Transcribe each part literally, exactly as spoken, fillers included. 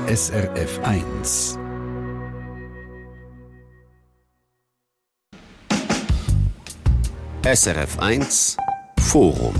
S R F eins. S R F eins Forum.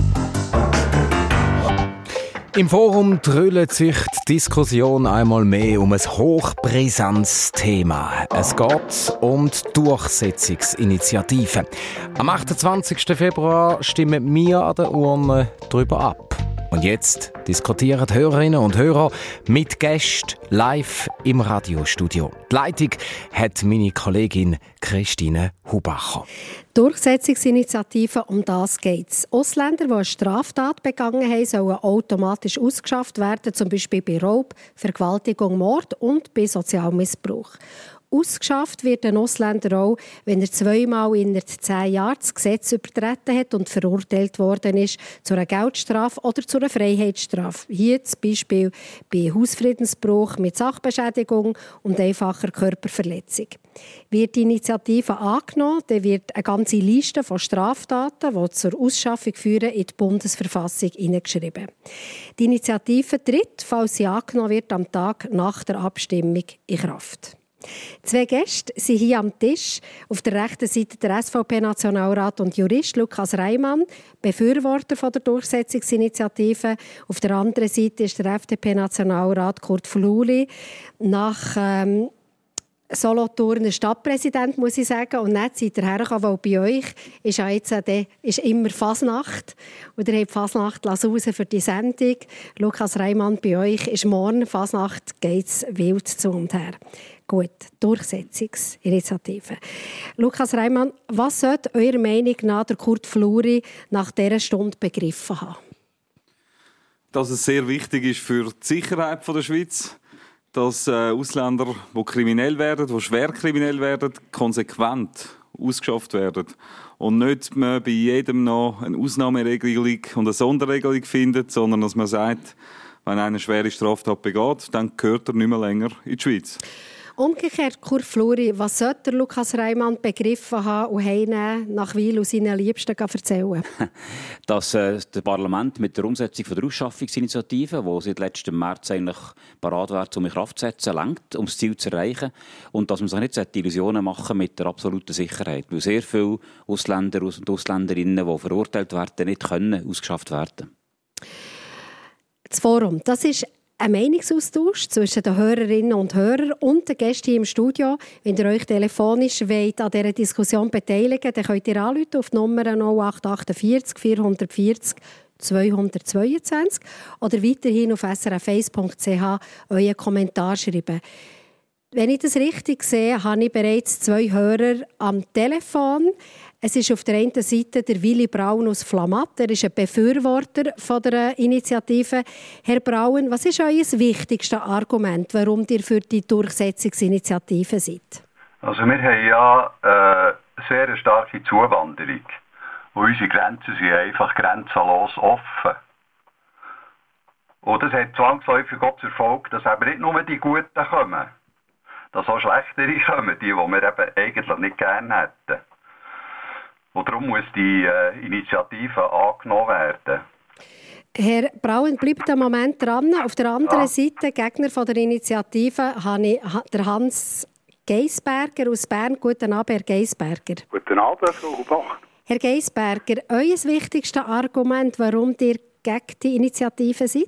Im Forum drüllt sich die Diskussion einmal mehr um ein hochbrisantes Thema. Es geht um die Durchsetzungsinitiative. Am achtundzwanzigsten Februar stimmen wir an der Urne darüber ab. Und jetzt diskutieren Hörerinnen und Hörer mit Gästen live im Radiostudio. Die Leitung hat meine Kollegin Christine Hubacher. Durchsetzungsinitiative, um das geht es. Ausländer, die eine Straftat begangen haben, sollen automatisch ausgeschafft werden, zum Beispiel bei Raub, Vergewaltigung, Mord und bei Sozialmissbrauch. Ausgeschafft wird ein Ausländer auch, wenn er zweimal innerhalb zehn Jahren das Gesetz übertreten hat und verurteilt worden ist zu einer Geldstrafe oder zu einer Freiheitsstrafe. Hier zum Beispiel bei Hausfriedensbruch mit Sachbeschädigung und einfacher Körperverletzung. Wird die Initiative angenommen, dann wird eine ganze Liste von Straftaten, die zur Ausschaffung führen, in die Bundesverfassung hineingeschrieben. Die Initiative tritt, falls sie angenommen wird, am Tag nach der Abstimmung in Kraft. Zwei Gäste sind hier am Tisch. Auf der rechten Seite der S V P-Nationalrat und Jurist Lukas Reimann, Befürworter von der Durchsetzungsinitiative. Auf der anderen Seite ist der F D P-Nationalrat Kurt Fluri, nach ähm, Solothurner Stadtpräsident, muss ich sagen. Und nicht seid ihr hergekommen, weil bei euch ist ja jetzt äh, ist immer Fasnacht. Und ihr habt Fasnacht raus für die Sendung. Lukas Reimann, bei euch ist morgen Fasnacht, geht es wild zu und her. Gut, Durchsetzungsinitiative. Lukas Reimann, was sollte eurer Meinung nach der Kurt Fluri nach dieser Stunde begriffen haben? Dass es sehr wichtig ist für die Sicherheit der Schweiz, dass äh, Ausländer, die kriminell werden, die schwer kriminell werden, konsequent ausgeschafft werden. Und nicht man bei jedem noch eine Ausnahmeregelung und eine Sonderregelung findet, sondern dass man sagt, wenn einer eine schwere Straftat begeht, dann gehört er nicht mehr länger in die Schweiz. Umgekehrt, Kurt Fluri, was sollte Lukas Reimann begriffen haben und heimnehmen, nach Weil und seinen Liebsten erzählen? Dass äh, das Parlament mit der Umsetzung von der Ausschaffungsinitiative, die seit letztem März eigentlich parat wäre, um in Kraft zu setzen, lenkt, um das Ziel zu erreichen. Und dass man sich nicht Illusionen machen mit der absoluten Sicherheit. Weil sehr viele Ausländer und Ausländerinnen, die verurteilt werden, nicht können ausgeschafft werden. Das Forum, das ist ein Meinungsaustausch zwischen den Hörerinnen und Hörern und den Gästen hier im Studio. Wenn ihr euch telefonisch wollt, an dieser Diskussion beteiligen wollt, dann könnt ihr anrufen auf die Nummer null acht achtundvierzig vierhundertvierzig zweihundertzweiundzwanzig oder weiterhin auf s r f eins punkt c h euren Kommentar schreiben. Wenn ich das richtig sehe, habe ich bereits zwei Hörer am Telefon. Es ist auf der einen Seite der Willi Braun aus Flamatt. Er ist ein Befürworter von der Initiative. Herr Braun, was ist euer wichtigstes Argument, warum ihr für die Durchsetzungsinitiative seid? Also wir haben ja äh, eine sehr starke Zuwanderung. Und unsere Grenzen sind einfach grenzenlos offen. Und das hat zwangsläufig auch zur Folge, dass eben nicht nur die Guten kommen, dass auch Schlechtere kommen, die, die wir eben eigentlich nicht gerne hätten. Und darum muss die äh, Initiative angenommen werden. Herr Braun, bleibt einen Moment dran. Auf der anderen ja. Seite, Gegner von der Initiative, habe ich der Hans Geisberger aus Bern. Guten Abend, Herr Geisberger. Guten Abend, Frau Bach. Herr Geisberger, euer wichtigstes Argument, warum ihr gegen die Initiative seid?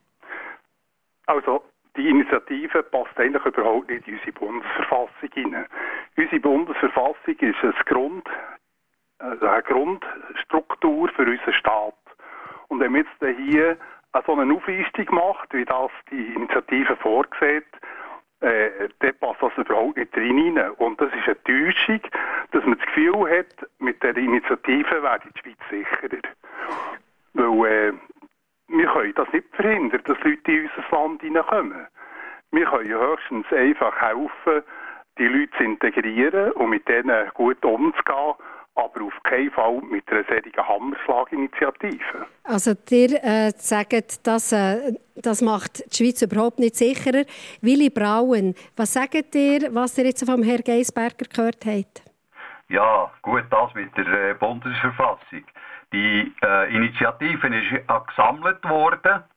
Also, die Initiative passt eigentlich überhaupt nicht in unsere Bundesverfassung hinein. Unsere Bundesverfassung ist ein Grund, also eine Grundstruktur für unseren Staat. Und wenn man jetzt hier so eine Auflistung macht, wie das die Initiative vorsieht, äh, dann passt das überhaupt nicht rein. Und das ist eine Täuschung, dass man das Gefühl hat, mit der Initiative wäre die Schweiz sicherer. Weil äh, wir können das nicht verhindern, dass Leute in unser Land hineinkommen. Wir können höchstens einfach helfen, die Leute zu integrieren und mit denen gut umzugehen, aber auf keinen Fall mit einer solchen Hammerschlag-Initiative. Also ihr äh, sagt, das, äh, das macht die Schweiz überhaupt nicht sicherer. Willi Braun, was sagt ihr, was ihr jetzt vom Herrn Geisberger gehört habt? Ja, gut, das mit der äh, Bundesverfassung. Die äh, Initiative ist ja gesammelt worden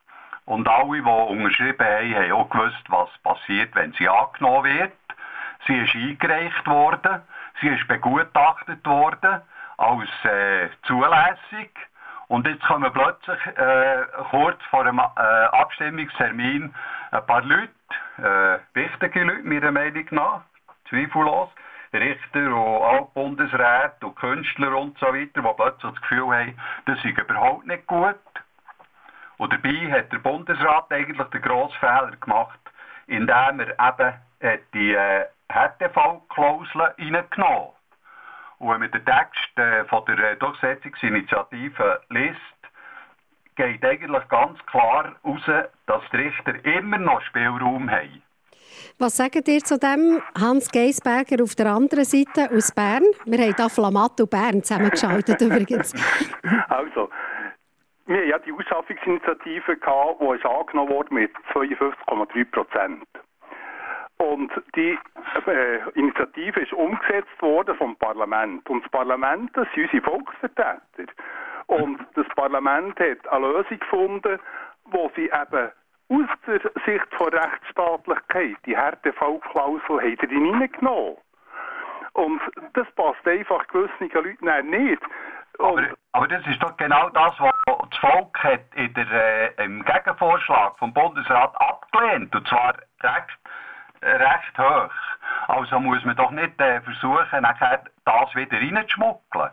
Und alle, die unterschrieben haben, haben auch gewusst, was passiert, wenn sie angenommen wird. Sie ist eingereicht worden, sie ist begutachtet worden als äh, zulässig. Und jetzt kommen plötzlich äh, kurz vor dem äh, Abstimmungstermin ein paar Leute, äh, wichtige Leute meiner Meinung nach, zweifellos, Richter und Altbundesräte und Künstler und so weiter, die plötzlich das Gefühl haben, das ist überhaupt nicht gut. Und dabei hat der Bundesrat eigentlich den grossen Fehler gemacht, indem er eben die äh, Härtefallklausel reingenommen hat. Und wenn man den Text äh, von der äh, Durchsetzungsinitiative liest, geht eigentlich ganz klar raus, dass die Richter immer noch Spielraum haben. Was sagt ihr zu dem, Hans Geisberger auf der anderen Seite aus Bern? Wir haben hier Flamatt und Bern zusammengeschaltet übrigens. Also, wir hatten ja die Ausschaffungsinitiative, die ist angenommen wurde mit zweiundfünfzig Komma drei Prozent. Und die äh, Initiative ist umgesetzt worden vom Parlament. Und das Parlament, das sind unsere Volksvertreter. Und das Parlament hat eine Lösung gefunden, wo sie eben aus der Sicht von Rechtsstaatlichkeit die Härtefallklausel hineingenommen. Und das passt einfach gewissen Leuten nicht. Aber, aber das ist doch genau das, was das Volk hat in der, äh, im Gegenvorschlag vom Bundesrat abgelehnt. Und zwar recht, äh, recht hoch. Also muss man doch nicht äh, versuchen, nachher das wieder reinzuschmuggeln.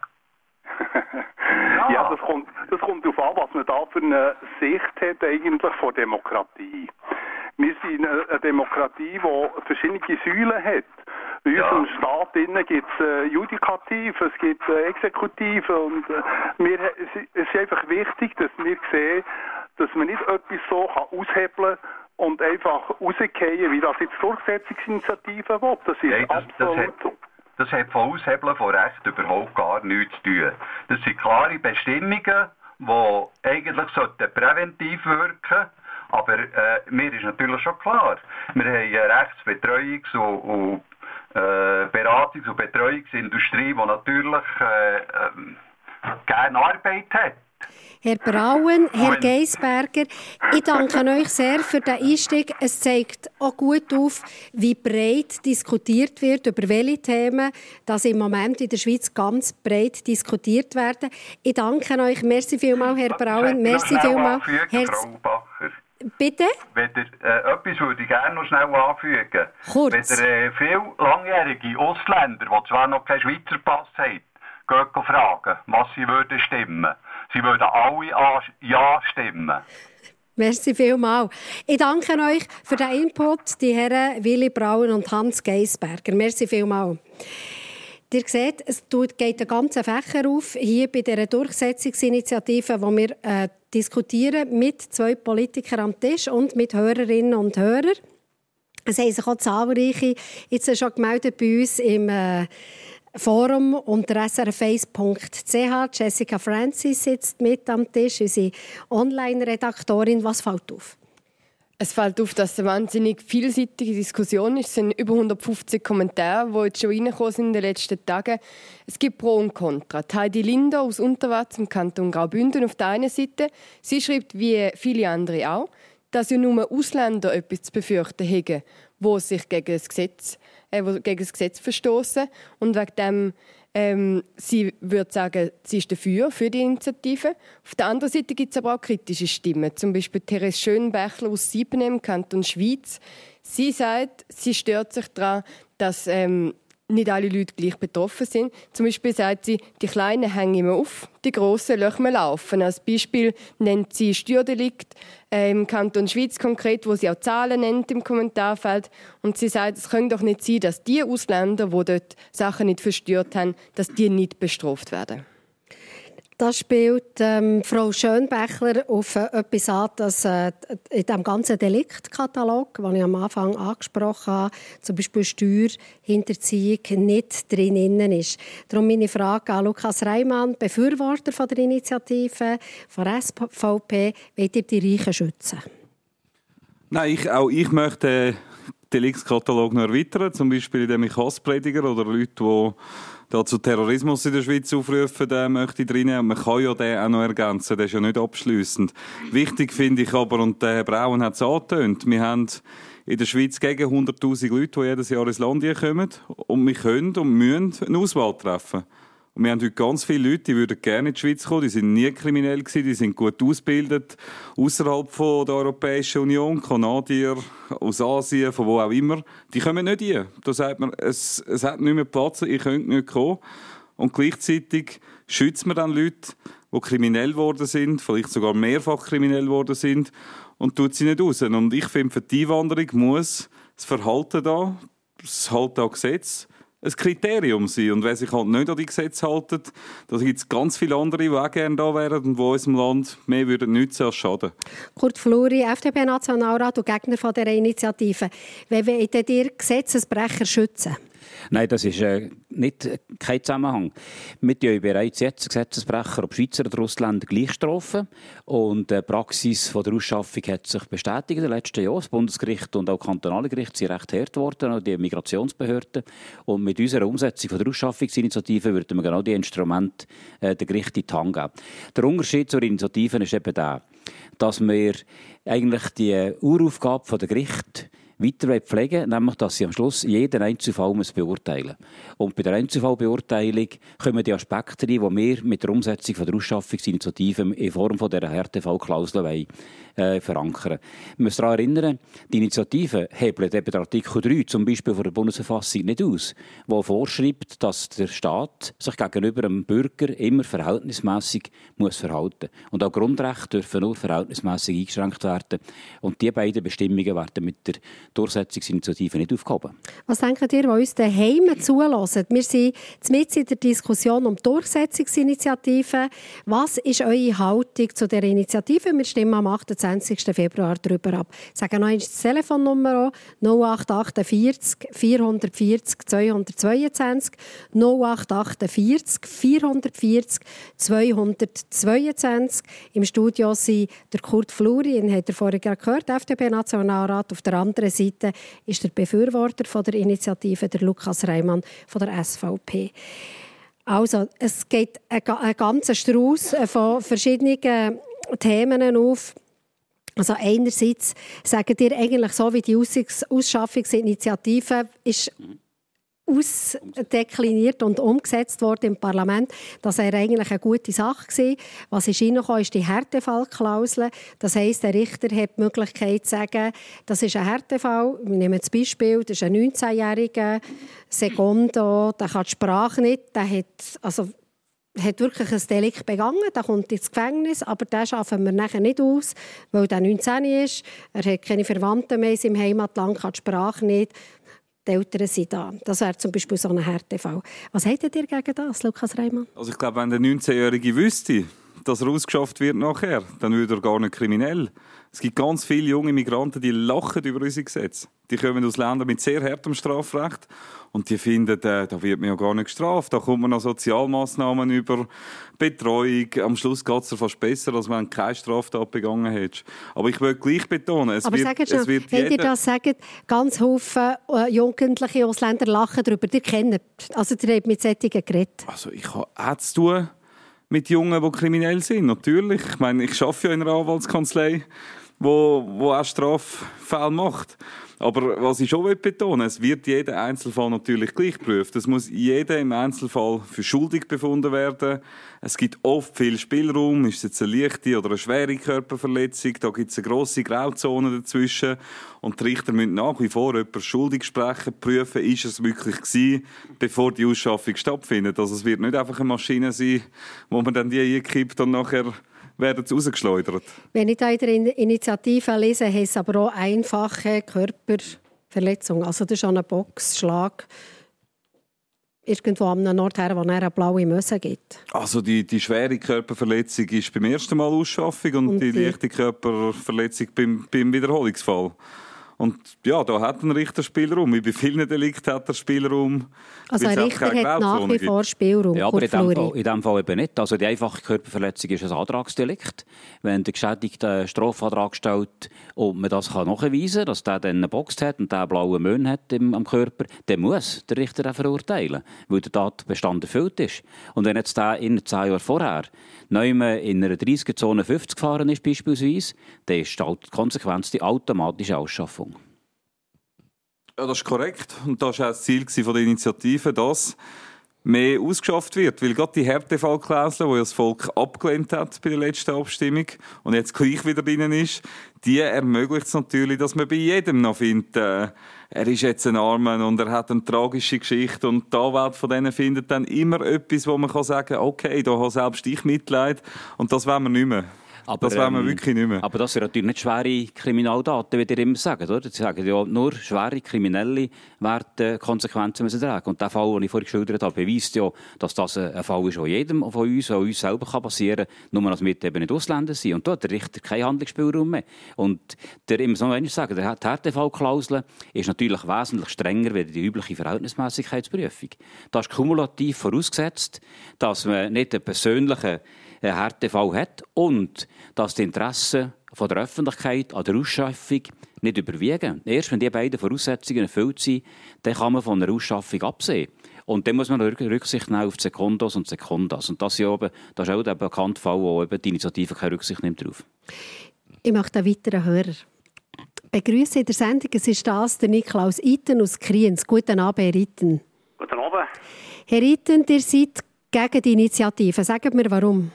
ja, ja das, kommt, das kommt darauf an, was man da für eine Sicht hat eigentlich von Demokratie. Wir sind eine, eine Demokratie, die verschiedene Säulen hat. Bei ja. unserem Staat gibt es äh, Judikativ, es gibt äh, Exekutiv und äh, wir, es ist einfach wichtig, dass wir sehen, dass man nicht etwas so kann aushebeln und einfach rausgehen, wie das jetzt Durchsetzungsinitiative will. Das ist ja, das, absolut... Das hat, das hat von Aushebeln von Recht überhaupt gar nichts zu tun. Das sind klare Bestimmungen, die eigentlich sollten präventiv wirken. Aber äh, mir ist natürlich schon klar, wir haben eine Rechtsbetreuungs- und, und äh, Beratungs- und Betreuungsindustrie, die natürlich äh, äh, gerne Arbeit hat. Herr Brauen, Herr Geisberger, ich danke euch sehr für den Einstieg. Es zeigt auch gut auf, wie breit diskutiert wird, über welche Themen das im Moment in der Schweiz ganz breit diskutiert werden. Ich danke euch. Merci vielmals, Herr Brauen. Merci vielmals, Herr Frau Bacher. Bitte? Wenn ihr, äh, etwas würde ich gerne noch schnell anfügen. Kurz. Wenn ihr äh, viele langjährige Ausländer, die zwar noch keinen Schweizer Pass haben, gehen fragen, was sie würden stimmen. Sie würden alle an Ja stimmen. Merci vielmals. Ich danke euch für den Input, die Herren Willi Brauen und Hans Geisberger. Merci vielmals. Ihr seht, es geht ein ganzer Fächer auf, hier bei dieser Durchsetzungsinitiative, die wir äh, diskutieren mit zwei Politikern am Tisch und mit Hörerinnen und Hörern. Es haben sich auch zahlreiche jetzt schon gemeldet bei uns im äh, Forum unter s r f eins punkt c h. Jessica Francis sitzt mit am Tisch, unsere Online-Redaktorin. Was fällt auf? Es fällt auf, dass es eine wahnsinnig vielseitige Diskussion ist. Es sind über hundertfünfzig Kommentare, die jetzt schon reingekommen sind in den letzten Tagen. Es gibt Pro und Contra. Heidi Linder aus Unterwatz im Kanton Graubünden auf der einen Seite. Sie schreibt, wie viele andere auch, dass ja nur Ausländer etwas zu befürchten haben, die sich gegen das Gesetz, äh, gegen das Gesetz verstoßen. Und wegen dem Ähm, sie würde sagen, sie ist dafür, für die Initiative. Auf der anderen Seite gibt es aber auch kritische Stimmen. Zum Beispiel Therese Schönbächler aus Siebenheim, Kanton Schwyz. Sie sagt, sie stört sich daran, dass ähm, nicht alle Leute gleich betroffen sind. Zum Beispiel sagt sie, die Kleinen hängen immer auf, die Grossen lassen wir laufen. Als Beispiel nennt sie Steuerdelikt äh, im Kanton Schwyz konkret, wo sie auch Zahlen nennt im Kommentarfeld. Und sie sagt, es kann doch nicht sein, dass die Ausländer, die dort Sachen nicht versteuert haben, dass die nicht bestraft werden. Das spielt ähm, Frau Schönbächler auf äh, etwas an, das äh, in diesem ganzen Deliktkatalog, den ich am Anfang angesprochen habe, zum Beispiel Steuerhinterziehung, nicht drin ist. Darum meine Frage an Lukas Reimann, Befürworter von der Initiative, von der S V P, wollt ihr die Reichen schützen? Nein, ich, auch ich möchte Deliktskatalog noch erweitern, zum Beispiel indem ich Hassprediger oder Leute, die da zu Terrorismus in der Schweiz aufrufen, den möchte ich reinnehmen. Man kann ja den auch noch ergänzen, der ist ja nicht abschliessend. Wichtig finde ich aber, und der Herr Braun hat es angetönt, wir haben in der Schweiz gegen hunderttausend Leute, die jedes Jahr ins Land kommen, und wir können und müssen eine Auswahl treffen. Und wir haben heute ganz viele Leute, die würden gerne in die Schweiz kommen, die sind nie kriminell gewesen, die sind gut ausgebildet, außerhalb von der Europäischen Union, Kanadier, aus Asien, von wo auch immer. Die kommen nicht hier. Da sagt man, es, es hat nicht mehr Platz, ihr könnt nicht kommen. Und gleichzeitig schützen wir dann Leute, die kriminell geworden sind, vielleicht sogar mehrfach kriminell geworden sind, und tut sie nicht raus. Und ich finde, für die Einwanderung muss das Verhalten da, das Halten an Gesetz, ein Kriterium sein. Und wer sich halt nicht an die Gesetze hält, da gibt es ganz viele andere, die auch gerne da wären und die unserem Land mehr würden nützen als schaden. Kurt Fluri, F D P-Nationalrat und Gegner von dieser Initiative. Wie wollt ihr Gesetzesbrecher schützen? Nein, das ist äh, nicht, kein Zusammenhang. Wir tun bereits jetzt Gesetzesbrecher, ob Schweizer oder Ausländer, gleich strafen. Und die Praxis von der Ausschaffung hat sich bestätigt in den letzten Jahren. Das Bundesgericht und auch das kantonale Gericht sind recht hart geworden, auch die Migrationsbehörden. Und mit unserer Umsetzung von der Ausschaffungsinitiative würden wir genau diese Instrumente äh, den Gericht in die Hand geben. Der Unterschied zur Initiative ist eben der, dass wir eigentlich die Uraufgabe der Gerichte weiter pflegen, nämlich, dass sie am Schluss jeden Einzelfall beurteilen müssen. Und bei der Einzelfallbeurteilung kommen die Aspekte rein, die wir mit der Umsetzung von der Ausschaffungsinitiative in Form von dieser Härtefallklausel wollen, äh, verankern. Wir müssen daran erinnern, die Initiative hebelt eben Artikel drei zum Beispiel von der Bundesverfassung nicht aus, wo vorschreibt, dass der Staat sich gegenüber dem Bürger immer verhältnismässig muss verhalten. Und auch Grundrechte dürfen nur verhältnismässig eingeschränkt werden. Und diese beiden Bestimmungen werden mit der Durchsetzungsinitiative nicht aufgehoben. Was denkt ihr, die uns daheim zulassen? Wir sind mitten in der Diskussion um die Durchsetzungsinitiative. Was ist eure Haltung zu dieser Initiative? Wir stimmen am achtundzwanzigsten Februar darüber ab. Ich sage noch einmal die Telefonnummer null acht achtundvierzig vierhundertvierzig zweihundertzweiundzwanzig null acht achtundvierzig vierhundertvierzig zweihundertzweiundzwanzig. Im Studio sind der Kurt Fluri, den habt ihr vorhin gehört, F D P-Nationalrat. Auf der anderen Seite ist der Befürworter von der Initiative, der Lukas Reimann von der S V P. Also, es geht ein, ein ganzer Strauß von verschiedenen Themen auf. Also einerseits sagt ihr eigentlich so, wie die Ausschaffungsinitiative ist ausdekliniert und umgesetzt worden im Parlament, dass er eigentlich eine gute Sache war. Was ist reingekommen, ist die Härtefallklausel. Das heisst, der Richter hat die Möglichkeit zu sagen, das ist ein Härtefall. Wir nehmen das Beispiel, das ist ein neunzehnjähriger Secondo, der kann die Sprache nicht, der hat, also, hat wirklich ein Delikt begangen, der kommt ins Gefängnis, aber den schaffen wir nachher nicht aus, weil der neunzehn ist, er hat keine Verwandten mehr in seinem Heimatland, kann die Sprache nicht. Die Eltern sind da. Das wäre zum Beispiel so ein Härtefall. Was hättet ihr gegen das, Lukas Reimann? Also ich glaube, wenn der neunzehnjährige wüsste, dass er ausgeschafft wird nachher, dann würde er gar nicht kriminell. Es gibt ganz viele junge Migranten, die lachen über unsere Gesetze. Die kommen aus Ländern mit sehr hartem Strafrecht und die finden, äh, da wird man ja gar nicht gestraft. Da kommt man noch Sozialmassnahmen über, Betreuung. Am Schluss geht es dir fast besser, als wenn du keine Straftat begangen hättest. Aber ich will gleich betonen, es Aber wird, sagt schon, es wird wenn jeder... ihr das sagt, ganz viele äh, jugendliche Ausländer lachen darüber. Ihr kennt, also ihr habt mit solchen geredet. Also ich habe auch zu tun mit Jungen, die kriminell sind, natürlich. Ich meine, ich arbeite ja in einer Anwaltskanzlei, wo, wo auch Straffälle macht. Aber was ich schon betonen will, es wird jeder Einzelfall natürlich gleich geprüft. Es muss jeder im Einzelfall für schuldig befunden werden. Es gibt oft viel Spielraum. Ist es jetzt eine leichte oder eine schwere Körperverletzung? Da gibt es eine grosse Grauzone dazwischen. Und die Richter müssen nach wie vor jemanden schuldig sprechen, prüfen, ist es wirklich gewesen, bevor die Ausschaffung stattfindet. Also es wird nicht einfach eine Maschine sein, wo man dann die einkippt und nachher werden sie rausgeschleudert. Wenn ich da in der Initiative lese, heisst es aber auch einfache Körperverletzung. Also das ist ein Boxschlag irgendwo am Nord her, wo es eine blaue Möse gibt. Also die, die schwere Körperverletzung ist beim ersten Mal Ausschaffung und, und die, die leichte Körperverletzung beim, beim Wiederholungsfall. Und ja, da hat ein Richter Spielraum. Wie bei vielen Delikten hat er Spielraum. Also ein Richter hat nach wie vor Spielraum. Ja, aber in diesem Fall, in dem Fall eben nicht. Also die einfache Körperverletzung ist ein Antragsdelikt. Wenn der Geschädigte einen Strafantrag stellt und man das kann nachweisen kann, dass der dann eine Box hat und der blaue Mön hat im, am Körper, dann muss der Richter den verurteilen, weil der Tatbestand erfüllt ist. Und wenn jetzt der in zehn Jahren vorher neu in einer dreißiger-Zone fünfzig gefahren ist beispielsweise, dann ist die Konsequenz die automatische Ausschaffung. Ja, das ist korrekt. Und das war auch das Ziel der Initiative, dass mehr ausgeschafft wird. Weil gerade die Härtefallklausel, die das Volk abgelehnt hat bei der letzten Abstimmung und jetzt gleich wieder drin ist, die ermöglicht es natürlich, dass man bei jedem noch findet, äh, er ist jetzt ein Armer und er hat eine tragische Geschichte. Und die Anwälte von denen findet dann immer etwas, wo man kann sagen kann, okay, da habe selbst ich Mitleid. Und das wollen wir nicht mehr. Aber, das wollen wir ähm, wirklich nicht mehr. Aber das sind natürlich nicht schwere Kriminaldaten, wie ihr immer sagt. Oder? Sie sagen ja, nur schwere Kriminelle werden Konsequenzen müssen tragen. Und der Fall, den ich vorhin geschildert habe, beweist ja, dass das ein Fall ist, der jedem von uns, auch uns selber passieren kann, nur dass wir eben nicht Ausländer sind. Und da hat der Richter keinen Handlungsspielraum mehr. Und der, ich muss noch einmal sagen, die Härtefallklausel ist natürlich wesentlich strenger als die übliche Verhältnismäßigkeitsprüfung. Das ist kumulativ vorausgesetzt, dass man nicht einen persönlichen Härtefall hat und dass die Interessen von der Öffentlichkeit an der Ausschaffung nicht überwiegen. Erst wenn die beiden Voraussetzungen erfüllt sind, dann kann man von einer Ausschaffung absehen. Und dann muss man Rücksicht nehmen auf die Sekundos und Sekundas. Und das ist, eben, das ist auch der bekannte Fall, wo eben die Initiative keine Rücksicht nimmt darauf. Ich möchte einen weiteren Hörer begrüßen in der Sendung. Es ist das, der Niklaus Iten aus Kriens. Guten Abend, Herr Iten. Guten Abend. Herr Iten, ihr seid gegen die Initiative. Sagt mir, warum?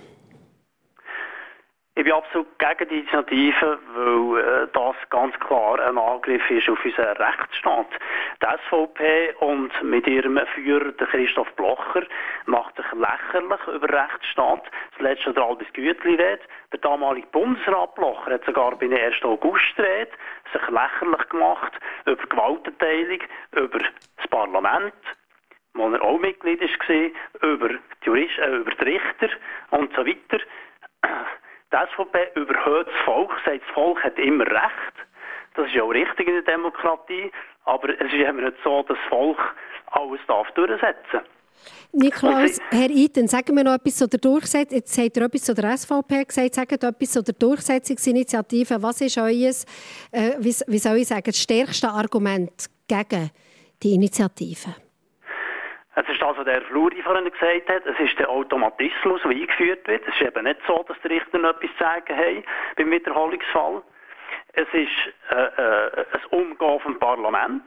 Ich bin absolut gegen die Initiative, weil äh, das ganz klar ein Angriff ist auf unseren Rechtsstaat. Die S V P und mit ihrem Führer, der Christoph Blocher, macht sich lächerlich über den Rechtsstaat. Das letzte der Albis Gütli-Rede. Der damalige Bundesrat Blocher hat sogar bei der ersten August-Rede sich lächerlich gemacht über Gewaltenteilung, über das Parlament, wo er auch Mitglied war, über die, Jurist, äh, über die Richter und so weiter. Die S V P überhöht das Volk, sagt, das Volk hat immer Recht. Das ist ja auch richtig in der Demokratie. Aber es ist eben nicht so, dass das Volk alles darf durchsetzen. Niklaus, Herr Iten, sagen wir noch etwas zu der Durchsetzung. Jetzt habt ihr etwas zu der S V P gesagt. Sagt etwas zu der Durchsetzungsinitiative. Was ist euer, äh, wie, wie soll ich sagen, das stärkste Argument gegen die Initiative? Es ist das, was der Fluri vorhin gesagt hat. Es ist der Automatismus, der eingeführt wird. Es ist eben nicht so, dass die Richter noch etwas zu sagen haben beim Wiederholungsfall. Es ist äh, äh, ein Umgehen vom Parlament.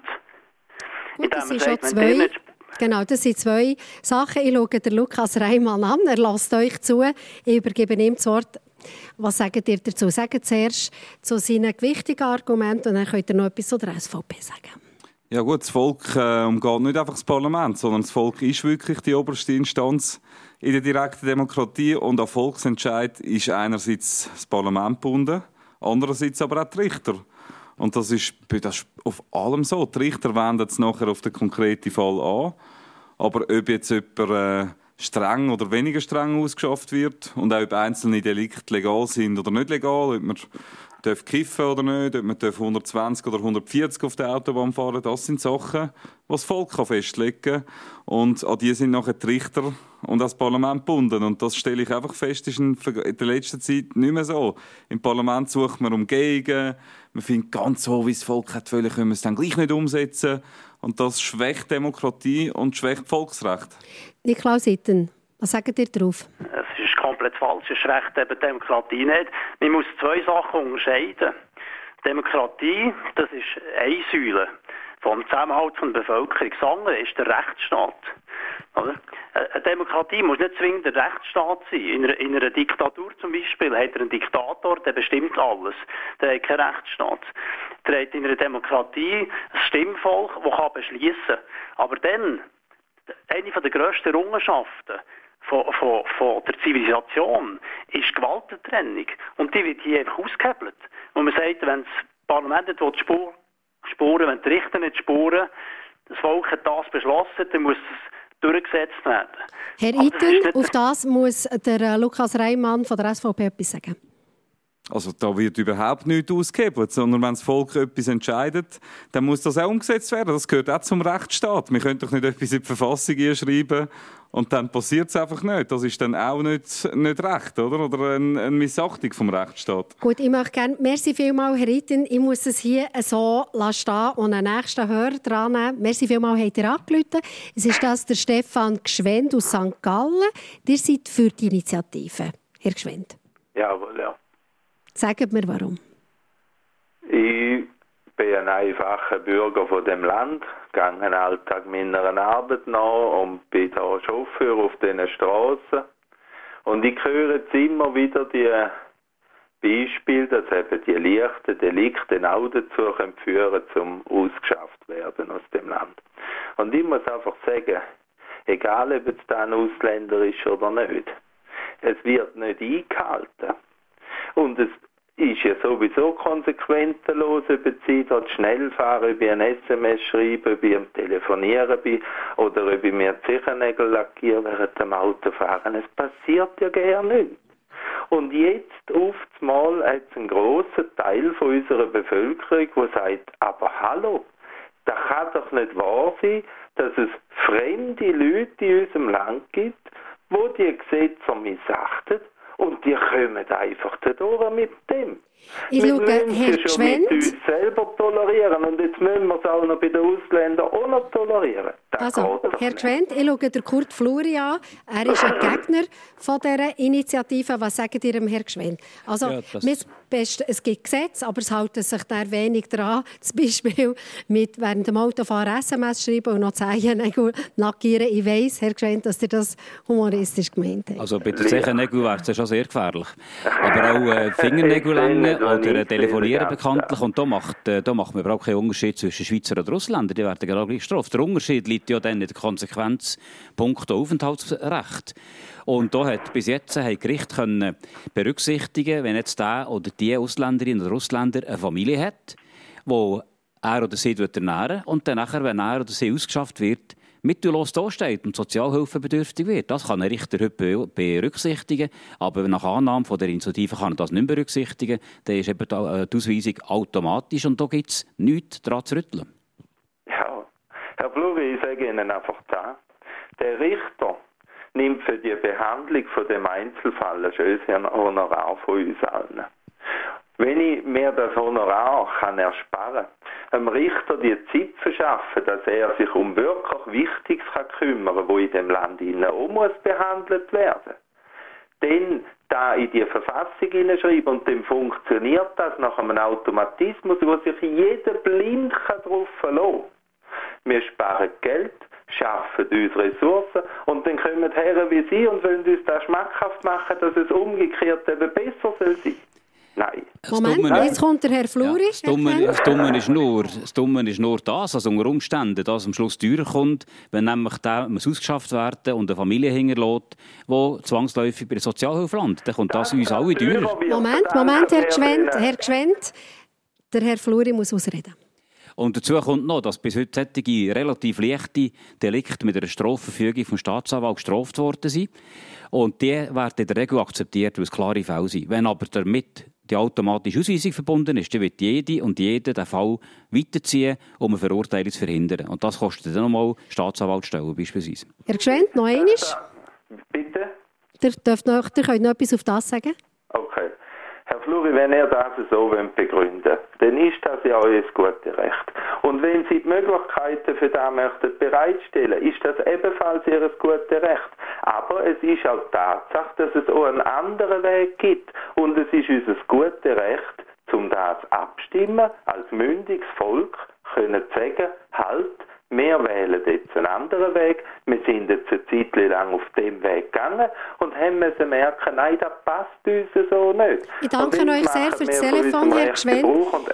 Gut, das sind schon zwei. Genau, das sind zwei Sachen. Ich schaue den Lukas Reimann an. Er lässt euch zu. Ich übergebe ihm das Wort. Was sagt ihr dazu? Sagt zuerst zu seinen gewichtigen Argumenten und dann könnt ihr noch etwas zu der S V P sagen. Ja gut, das Volk äh, umgeht nicht einfach das Parlament, sondern das Volk ist wirklich die oberste Instanz in der direkten Demokratie und an Volksentscheid ist einerseits das Parlament gebunden, andererseits aber auch die Richter. Und das ist, das ist auf allem so. Die Richter wenden es nachher auf den konkreten Fall an, aber ob jetzt jemand äh, streng oder weniger streng ausgeschafft wird und auch ob einzelne Delikte legal sind oder nicht legal, ob man darf kiffen oder nicht, ob man hundertzwanzig oder hundertvierzig auf der Autobahn fahren, das sind Sachen, die das Volk festlegen kann. Und an die sind nachher die Richter und das Parlament gebunden. Und das stelle ich einfach fest, ist in der letzten Zeit nicht mehr so. Im Parlament sucht man Umgehungen, man findet ganz so, wie das Volk hat wollen, können wir es dann gleich nicht umsetzen. Und das schwächt Demokratie und schwächt Volksrecht. Niklaus Itten, was sagt ihr darauf? Es ist komplett falsch. Es schwächt eben Demokratie nicht. Man muss zwei Sachen unterscheiden. Demokratie, das ist eine Säule vom Zusammenhalt von der Bevölkerung. Das andere ist der Rechtsstaat. Oder? Eine Demokratie muss nicht zwingend der Rechtsstaat sein. In einer, in einer Diktatur zum Beispiel hat er einen Diktator, der bestimmt alles. Der hat keinen Rechtsstaat. Der hat in einer Demokratie ein Stimmvolk, das beschließen kann. Aber dann, eine der grössten Errungenschaften Von, von, von der Zivilisation ist Gewaltentrennung. Und die wird hier einfach ausgehebelt. Und man sagt, wenn das Parlament nicht spuren, spuren, wenn die Richter nicht spuren, das Volk hat das beschlossen, dann muss es durchgesetzt werden. Herr Iten, auf das muss der Lukas Reimann von der S V P etwas sagen. Also da wird überhaupt nichts ausgegeben, sondern wenn das Volk etwas entscheidet, dann muss das auch umgesetzt werden. Das gehört auch zum Rechtsstaat. Wir können doch nicht etwas in die Verfassung schreiben und dann passiert es einfach nicht. Das ist dann auch nicht, nicht recht, oder? Oder eine, eine Missachtung vom Rechtsstaat. Gut, ich möchte gerne, merci vielmals, Herr Ritten. Ich muss es hier so stehen und einen nächsten Hörer dran nehmen. Merci vielmals, habt ihr angerufen. Es ist das der Stefan Gschwend aus Sankt Gallen. Ihr seid für die Initiative, Herr Gschwend. Jawohl, ja. Sagt mir, warum. Ich bin ein einfacher Bürger von dem Land, gehe den Alltag meiner Arbeit nach und bin da Chauffeur auf diesen Strassen. Und ich höre jetzt immer wieder die Beispiele, dass eben die leichten Delikte auch dazu führen, zum ausgeschafft werden aus dem Land. Und ich muss einfach sagen, egal ob es dann ein Ausländer ist oder nicht, es wird nicht eingehalten. Und es ist ja sowieso konsequentenlos, ob ich dort schnell fahre, ob ich ein S M S schreibe, ob ich am Telefonieren bin oder ob ich mir die Zechennägel lackiere während dem Autofahren. Es passiert ja gar nichts. Und jetzt auf einmal hat es einen grossen Teil von unserer Bevölkerung, der sagt, aber hallo, das kann doch nicht wahr sein, dass es fremde Leute in unserem Land gibt, die die Gesetze missachten. Und die kommen einfach dadurch mit dem. Ich wir schaue, müssen Herr es schon mit Gschwend. uns selber tolerieren. Und jetzt müssen wir es auch noch bei den Ausländern auch noch tolerieren. Das Also, geht doch Herr nicht. Gschwend, ich schaue den Kurt Fluri an. Er ist ein Gegner von dieser Initiative. Was sagt ihr dem Herr Gschwend? Also, Ja, das- wir best, es gibt Gesetze, aber es halten sich da wenig dran. Zum Beispiel mit während dem Autofahren S M S schreiben und noch Zehennägel lackieren. Ich weiss, Herr Gschwend, dass ihr das humoristisch gemeint habt. Also bei den Zechennägeln wäre es schon sehr gefährlich. Aber auch äh, Fingernägel längen oder telefonieren bekanntlich. Und da macht, äh, da macht man überhaupt keinen Unterschied zwischen Schweizer und Ausländern. Die werden genau gleich gestraft. Der Unterschied liegt ja dann in der Konsequenz punkto Aufenthaltsrecht. Und da hat bis jetzt haben Gerichte können berücksichtigen, wenn jetzt der oder die Ausländerin oder Ausländer eine Familie hat, wo er oder sie ernähren und dann nachher, wenn er oder sie ausgeschafft wird, mittellos dasteht und sozialhilfebedürftig wird. Das kann ein Richter heute berücksichtigen, aber nach Annahme von der Initiative kann er das nicht berücksichtigen. Dann ist eben die Ausweisung automatisch und da gibt es nichts daran zu rütteln. Ja, Herr Fluri, ich sage Ihnen einfach da, der Richter nimmt für die Behandlung von dem Einzelfall ein schönes Honorar von uns allen. Wenn ich mir das Honorar kann ersparen kann, einem Richter die Zeit verschaffen, dass er sich um wirklich Wichtiges kann kümmern, wo in dem Land auch muss behandelt werden, dann da in die Verfassung hineinschreiben und dann funktioniert das nach einem Automatismus, wo sich jeder blind darauf verlassen kann. Wir sparen Geld, schaffen uns Ressourcen und dann kommen Herren wie Sie und wollen uns das schmackhaft machen, dass es umgekehrt eben besser soll sein. Nein. Moment, Dumme- jetzt kommt der Herr Fluri. Ja, das, Dumme, das, Dumme ist nur, das Dumme ist nur das, also unter Umständen, dass am Schluss teurer kommt, wenn nämlich der muss ausgeschafft werden und eine Familie hinterlässt, die zwangsläufig bei der Sozialhilfe landet. Dann kommt das uns alle teurer. Moment, Moment, Herr Gschwend, Herr Gschwend. Der Herr Fluri muss ausreden. Und dazu kommt noch, dass bis heute solche relativ leichte Delikte mit einer Strafverfügung vom Staatsanwalt gestraft worden sind. Und die werden in der Regel akzeptiert, weil es klare Fälle sind. Wenn aber damit die automatische Ausweisung verbunden ist, dann wird jede und jeder den Fall weiterziehen, um eine Verurteilung zu verhindern. Und das kostet dann nochmal Staatsanwaltsstellen beispielsweise. Herr Gschwend, noch einmal. Bitte? Ihr, dürft noch, ihr könnt noch etwas auf das sagen. Okay. Herr Fluri, wenn ihr das so begründen wollt, dann ist das ja euer gutes Recht. Und wenn Sie die Möglichkeiten für das möchten bereitstellen, ist das ebenfalls Ihr gutes Recht. Aber es ist auch Tatsache, dass es auch einen anderen Weg gibt. Und es ist unser gutes Recht, um das abstimmen, als mündiges Volk können sagen, halt, wir wählen jetzt einen anderen Weg. Wir sind jetzt eine Zeit lang auf dem Weg gegangen und haben müssen merken, nein, das passt uns so nicht. Ich danke euch sehr für das Telefon, Herr Gschwend.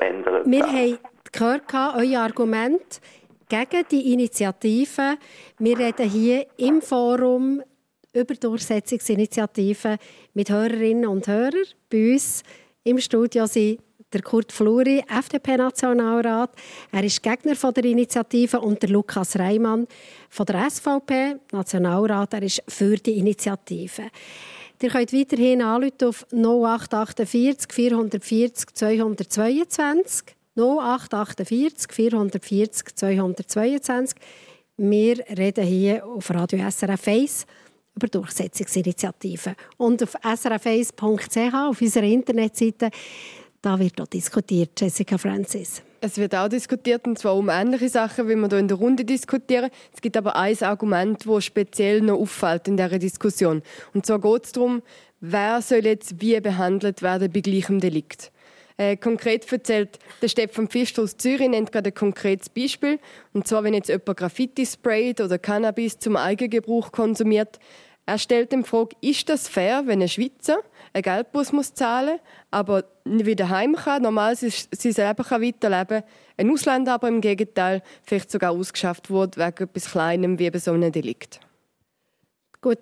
Wir haben gehört, euer Argument gegen die Initiative. Wir reden hier im Forum über Durchsetzungsinitiativen mit Hörerinnen und Hörern. Bei uns im Studio sind der Kurt Fluri, F D P-Nationalrat. Er ist Gegner von der Initiative und der Lukas Reimann von der S V P, Nationalrat. Er ist für die Initiative. Ihr könnt weiterhin anrufen auf null acht achtundvierzig vierhundertvierzig zweihundertzweiundzwanzig. null acht achtundvierzig vierhundertvierzig zweihundertzweiundzwanzig. Wir reden hier auf Radio S R F eins über Durchsetzungsinitiativen. Und auf s r f eins punkt c h, auf unserer Internetseite, da wird auch diskutiert, Jessica Francis. Es wird auch diskutiert, und zwar um ähnliche Sachen, wie wir hier in der Runde diskutieren. Es gibt aber ein Argument, das speziell noch auffällt in dieser Diskussion. Und zwar geht es darum, wer soll jetzt wie behandelt werden bei gleichem Delikt. Äh, konkret erzählt der Stefan Pfister aus Zürich, nennt gerade ein konkretes Beispiel. Und zwar, wenn jetzt jemand Graffiti sprayt oder Cannabis zum Eigengebrauch konsumiert. Er stellt die Frage, ist das fair, wenn ein Schweizer einen Geldbus muss zahlen, aber wieder heim kann, normal sein Leben kann weiterleben, ein Ausländer aber im Gegenteil vielleicht sogar ausgeschafft wurde wegen etwas Kleinem wie eben so einem Delikt. Gut,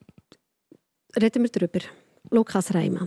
reden wir darüber. Lukas Reimann.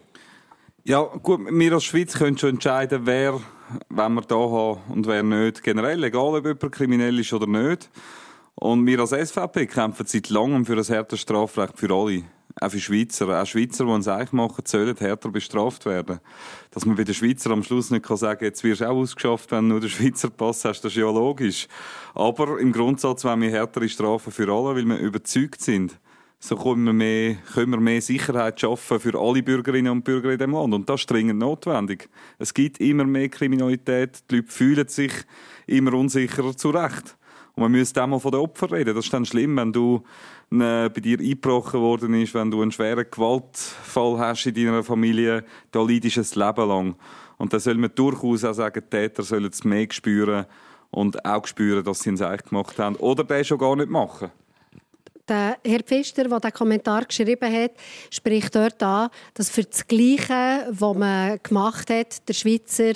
Ja, gut, wir als Schweiz können schon entscheiden, wer wenn wir da haben und wer nicht. Generell, egal ob jemand kriminell ist oder nicht. Und wir als S V P kämpfen seit langem für ein härteres Strafrecht für alle. Auch für Schweizer. Auch Schweizer, die ein Seich machen, sollen härter bestraft werden. Dass man bei den Schweizer am Schluss nicht sagen kann, jetzt wirst du auch ausgeschafft, wenn du nur den Schweizer Pass hast, das ist ja logisch. Aber im Grundsatz wollen wir härtere Strafen für alle, weil wir überzeugt sind, so können wir mehr, können wir mehr Sicherheit schaffen für alle Bürgerinnen und Bürger in diesem Land. Und das ist dringend notwendig. Es gibt immer mehr Kriminalität, die Leute fühlen sich immer unsicherer zurecht. Und man müsste auch mal von den Opfern reden. Das ist dann schlimm, wenn du äh, bei dir eingebrochen worden ist, wenn du einen schweren Gewaltfall hast in deiner Familie, da leidest du ein Leben lang. Und da soll man durchaus auch sagen, die Täter sollen es mehr spüren und auch spüren, dass sie es eigentlich gemacht haben. Oder das schon gar nicht machen. Der Herr Pfister, der diesen Kommentar geschrieben hat, spricht dort an, dass für das Gleiche, was man gemacht hat, der Schweizer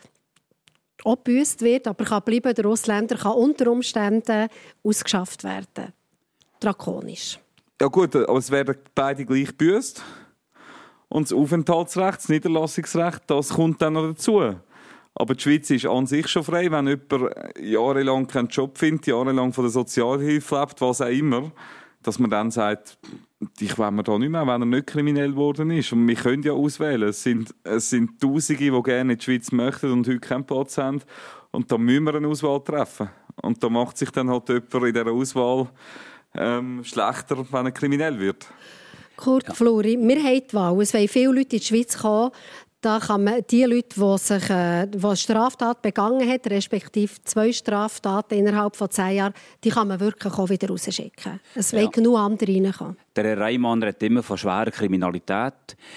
auch gebüßt wird, aber kann bleiben, der Ausländer kann unter Umständen ausgeschafft werden. Drakonisch. Ja gut, aber es werden beide gleich gebüßt. Und das Aufenthaltsrecht, das Niederlassungsrecht, das kommt dann noch dazu. Aber die Schweiz ist an sich schon frei, wenn jemand jahrelang keinen Job findet, jahrelang von der Sozialhilfe lebt, was auch immer, dass man dann sagt, ich will mir da nicht mehr, wenn er nicht kriminell geworden ist. Und wir können ja auswählen. Es sind, es sind Tausende, die gerne in die Schweiz möchten und heute keinen Platz haben. Und da müssen wir eine Auswahl treffen. Und da macht sich dann halt jemand in dieser Auswahl ähm, schlechter, wenn er kriminell wird. Kurt ja. Flori, wir haben die Wahl. Es wollen viele Leute in die Schweiz kommen. Da kann man die Leute, die, sich, äh, die eine Straftat begangen haben, respektive zwei Straftaten innerhalb von zehn Jahren, die kann man wirklich auch wieder rausschicken. Es ja. wollen genug andere reinkommen. Der Herr Reimann redet immer von schwerer Kriminalität.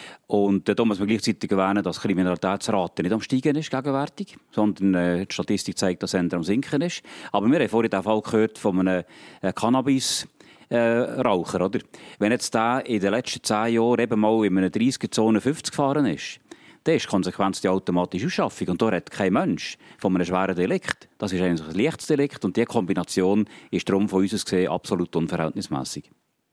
Und da muss man gleichzeitig erwähnen, dass die Kriminalitätsrate nicht am Steigen ist gegenwärtig, sondern äh, die Statistik zeigt, dass es am Sinken ist. Aber wir haben vorhin den Fall gehört von einem äh, Cannabis- Äh, Raucher, oder? Wenn jetzt der in den letzten zehn Jahren eben mal in einer dreißiger-Zone fünfzig gefahren ist, dann ist die Konsequenz die automatische Ausschaffung. Und da redet kein Mensch von einem schweren Delikt. Das ist eigentlich ein leichtes Delikt und diese Kombination ist darum von uns gesehen absolut unverhältnismäßig.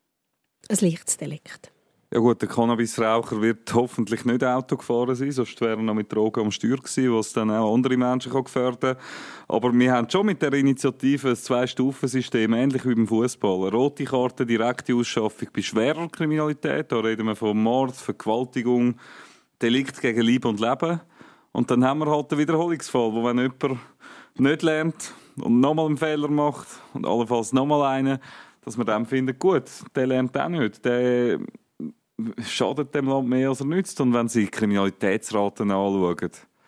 Ein leichtes Delikt. Ja gut, der Cannabisraucher wird hoffentlich nicht Auto gefahren sein, sonst wäre er noch mit Drogen am Steuer gewesen, was dann auch andere Menschen gefährden kann. Aber wir haben schon mit der Initiative ein Zwei-Stufen-System, ähnlich wie beim Fußball. Eine rote Karte, direkte Ausschaffung bei schwerer Kriminalität, da reden wir von Mord, Vergewaltigung, Delikt gegen Leib und Leben. Und dann haben wir halt einen Wiederholungsfall, wo wenn jemand nicht lernt und nochmal einen Fehler macht und allenfalls nochmal einen, dass man dann findet, gut, der lernt auch nicht, der schadet dem Land mehr, als er nützt. Und wenn Sie die Kriminalitätsraten anschauen,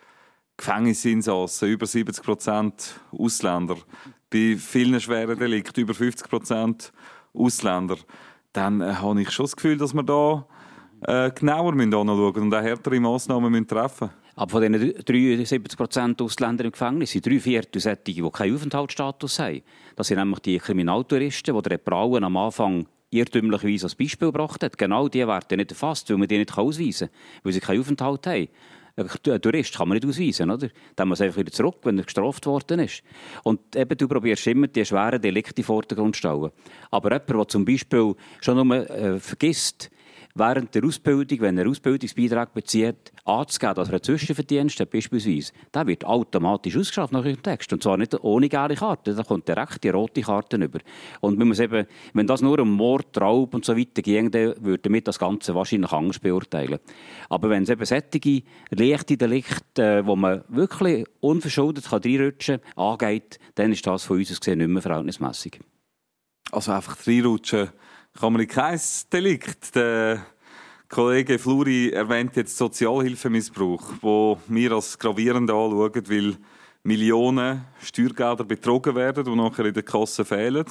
Gefängnisinsassen, über siebzig Prozent Ausländer, bei vielen schweren Delikten über fünfzig Prozent Ausländer, dann äh, habe ich schon das Gefühl, dass wir da äh, genauer anschauen müssen und auch härtere Massnahmen müssen treffen. Aber von diesen dreiundsiebzig Prozent Ausländer im Gefängnis sind drei Viertel solche, die keinen Aufenthaltsstatus haben. Das sind nämlich die Kriminaltouristen, die der Brauen am Anfang irrtümlicherweise als Beispiel gebracht hat. Genau die werden nicht erfasst, weil man die nicht ausweisen kann, weil sie keinen Aufenthalt haben. Ein Tourist kann man nicht ausweisen, oder? Dann muss er einfach wieder zurück, wenn er gestraft worden ist. Und eben, du probierst immer, die schweren Delikte in den Vordergrund zu stellen. Aber jemand, der zum Beispiel schon nur äh, vergisst, während der Ausbildung, wenn er Ausbildungsbeitrag bezieht, anzugeben, dass er einen Zwischenverdienst hat, beispielsweise, der wird automatisch ausgeschafft nach dem Text. Und zwar nicht ohne gelbe Karte, da kommt direkt die rote Karte über. Und man muss eben, wenn das nur um Mord, Raub und so weiter ging, dann würde man das Ganze wahrscheinlich anders beurteilen. Aber wenn es eben solche leichte Delikte, wo man wirklich unverschuldet reinrutschen kann, angeht, dann ist das von uns gesehen nicht mehr verhältnismässig. Also einfach reinrutschen kann man in kein Delikt. Der Kollege Fluri erwähnt jetzt Sozialhilfemissbrauch, wo wir als gravierend anschauen, weil Millionen Steuergelder betrogen werden, die nachher in der Kasse fehlen.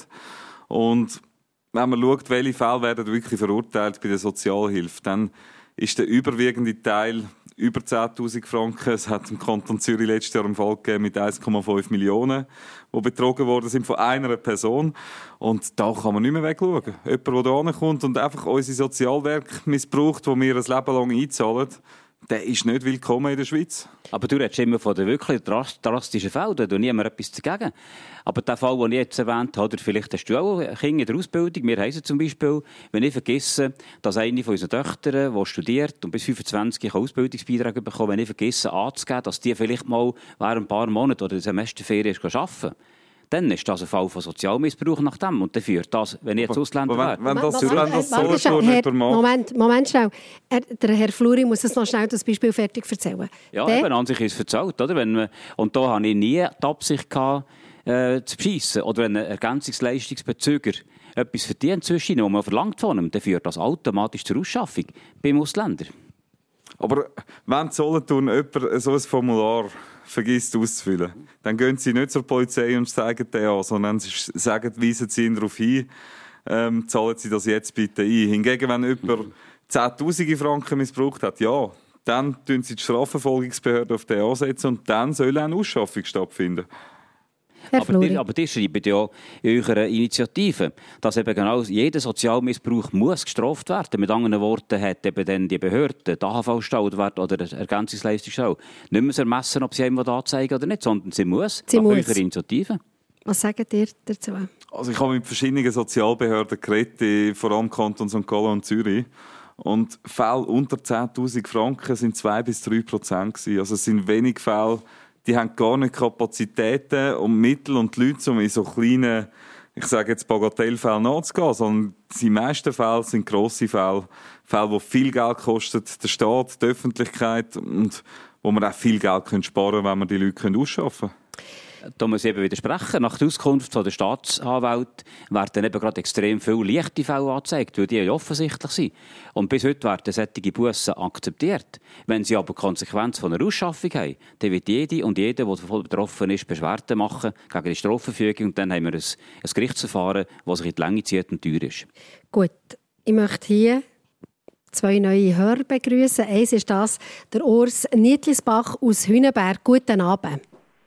Und wenn man schaut, welche Fälle werden wirklich verurteilt bei der Sozialhilfe, dann ist der überwiegende Teil über zehntausend Franken. Es hat im Kanton Zürich letztes Jahr einen Fall gegeben mit eins Komma fünf Millionen, die betrogen worden sind von einer Person. Und da kann man nicht mehr wegschauen. Jemand, der da hinkommt und einfach unsere Sozialwerke missbraucht, die wir ein Leben lang einzahlen, der ist nicht willkommen in der Schweiz. Aber du redest immer von den wirklich drastischen Fällen, da tut niemand etwas dagegen. Aber der Fall, den ich jetzt erwähnt habe, oder vielleicht hast du auch Kinder in der Ausbildung, wir haben zum Beispiel, wenn ich vergesse, dass eine von unseren Töchtern, die studiert und bis fünfundzwanzig einen Ausbildungsbeitrag bekommen, wenn ich vergesse anzugeben, dass die vielleicht mal während ein paar Monaten oder Semesterferien arbeiten, dann ist das ein Fall von Sozialmissbrauch nach dem. Und dann führt das, wenn ich jetzt Ausländer wäre. Wenn, wenn das, Moment, wenn das Moment, so Herr, jemand macht. Moment, Moment schnell. Er, der Herr Fluri muss es noch schnell das Beispiel fertig erzählen. Ja, der, eben, an sich ist es erzählt. Oder? Wenn man, und da hatte ich nie die Absicht gehabt, äh, zu beschissen. Oder wenn ein Ergänzungsleistungsbezüger etwas verdient zwischen ihnen, was man verlangt von ihm, dann führt das automatisch zur Ausschaffung beim Ausländer. Aber wenn Solothurn jemand so ein Formular vergisst auszufüllen, dann gehen sie nicht zur Polizei und zeigen das an, sondern sie sagen, weisen sie ihn darauf hin, ähm, zahlen sie das jetzt bitte ein. Hingegen, wenn jemand zehntausend Franken missbraucht hat, ja, dann tun sie die Strafverfolgungsbehörde auf den ansetzen und dann soll eine Ausschaffung stattfinden. Aber die, aber die schreiben ja in eurer Initiative, dass eben genau jeder Sozialmissbrauch muss gestraft werden. Mit anderen Worten hat eben dann die Behörde, die A H V-Stelle oder die Ergänzungsleistungsstelle, nicht mehr ermessen, ob sie einem anzeigen oder nicht, sondern sie muss, sie nach muss. eurer Initiative. Was sagt ihr dazu? Also ich habe mit verschiedenen Sozialbehörden geredet, vor allem Kanton Sankt Gallen und Zürich. Und Fälle unter zehntausend Franken sind zwei bis drei Prozent gewesen. Also es sind wenig Fälle, die haben gar nicht Kapazitäten und Mittel und die Leute, um in so kleinen, ich sage jetzt Bagatellfällen nachzugehen, sondern die meisten Fälle sind grosse Fälle, Fälle, die viel Geld kosten, der Staat, die Öffentlichkeit und wo man auch viel Geld sparen können, wenn man die Leute ausschaffen können. Da muss ich eben widersprechen. Nach der Auskunft der Staatsanwälte werden eben gerade extrem viele leichte Fälle angezeigt, weil die ja offensichtlich sind. Und bis heute werden solche Bussen akzeptiert. Wenn sie aber Konsequenz von einer Ausschaffung haben, dann wird jede und jeder, der davon betroffen ist, Beschwerden machen gegen die Strafverfügung. Und dann haben wir ein, ein Gerichtsverfahren, das sich in die Länge zieht und teuer ist. Gut, ich möchte hier zwei neue Hörer begrüßen. Eins ist das, der Urs Niedlisbach aus Hünenberg. Guten Abend.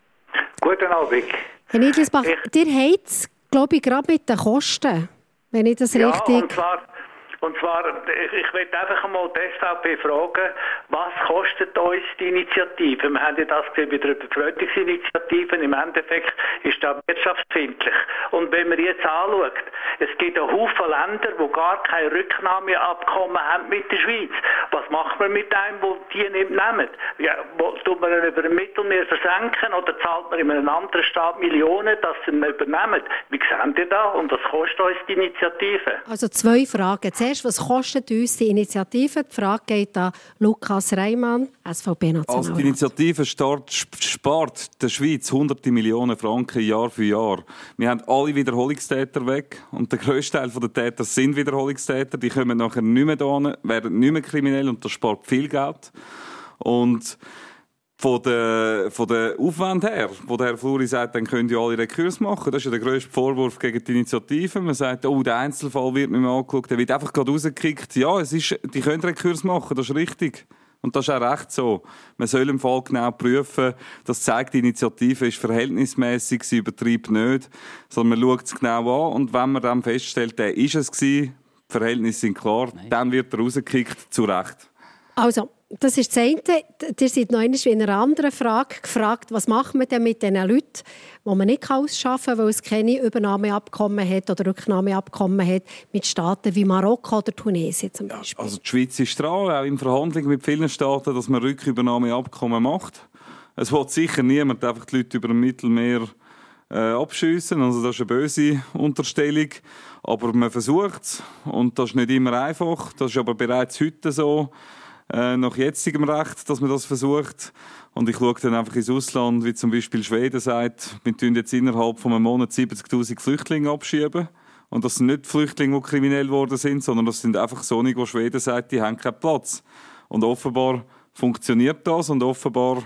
Guten Abend. Herr Niedlisbach, ihr habt es, glaube ich, gerade mit den Kosten, wenn ich das ja, richtig... Und zwar, und zwar ich, ich will einfach mal die S V P fragen, was kostet uns die Initiative? Wir haben ja das gesehen bei der Überflutungsinitiative. Im Endeffekt ist das wirtschaftsfeindlich. Und wenn man jetzt anschaut, es gibt einen Haufen Länder, die gar kein Rücknahmeabkommen haben mit der Schweiz. Was macht man mit einem, der die nicht nehmen? Ja, tut man ihn über ein Mittelmeer versenken oder zahlt man in einem anderen Staat Millionen, dass sie ihn übernehmen? Wie sehen die da? Und was kostet uns die Initiative? Also zwei Fragen. Zuerst, was kostet uns die Initiative? Die Frage geht an Lukas Reimann, S V P-Nationalrat. Also die Initiative spart der Schweiz hunderte Millionen Franken Jahr für Jahr. Wir haben alle Wiederholungstäter weg und der grösste Teil der Täter sind Wiederholungstäter. Die kommen nachher nicht mehr hierhin, werden nicht mehr kriminell und das spart viel Geld. Und von der, von der Aufwand her, wo der Herr Fluri sagt, dann können ja alle Rekurs machen. Das ist ja der grösste Vorwurf gegen die Initiative. Man sagt, oh, der Einzelfall wird nicht mehr angeschaut, der wird einfach gerade rausgekickt. Ja, es ist, die können Rekurs machen, das ist richtig. Und das ist auch recht so. Man soll im Fall genau prüfen, das zeigt die Initiative, ist verhältnismäßig, sie übertreibt nicht, sondern man schaut es genau an und wenn man dann feststellt, der ist es gewesen, die Verhältnisse sind klar, Nein. dann wird er rausgekickt, zu Recht. Also, Das ist das eine. Ihr seid noch einmal in einer anderen Frage gefragt, was macht man denn mit den Leuten, die man nicht ausschaffen kann, weil es keine Übernahmeabkommen hat oder Rücknahmeabkommen hat mit Staaten wie Marokko oder Tunesien zum Beispiel? Ja, also die Schweiz ist dran, auch in Verhandlungen mit vielen Staaten, dass man Rückübernahmeabkommen macht. Es will sicher niemand einfach die Leute über dem Mittelmeer äh, abschiessen. Also das ist eine böse Unterstellung. Aber man versucht es. Und das ist nicht immer einfach. Das ist aber bereits heute so, äh, nach jetzigem Recht, dass man das versucht. Und ich schaue dann einfach ins Ausland, wie zum Beispiel Schweden sagt, wir tun jetzt innerhalb von einem Monat siebzigtausend Flüchtlinge abschieben. Und das sind nicht Flüchtlinge, die kriminell geworden sind, sondern das sind einfach solche, wo Schweden sagt, die haben keinen Platz. Und offenbar funktioniert das und offenbar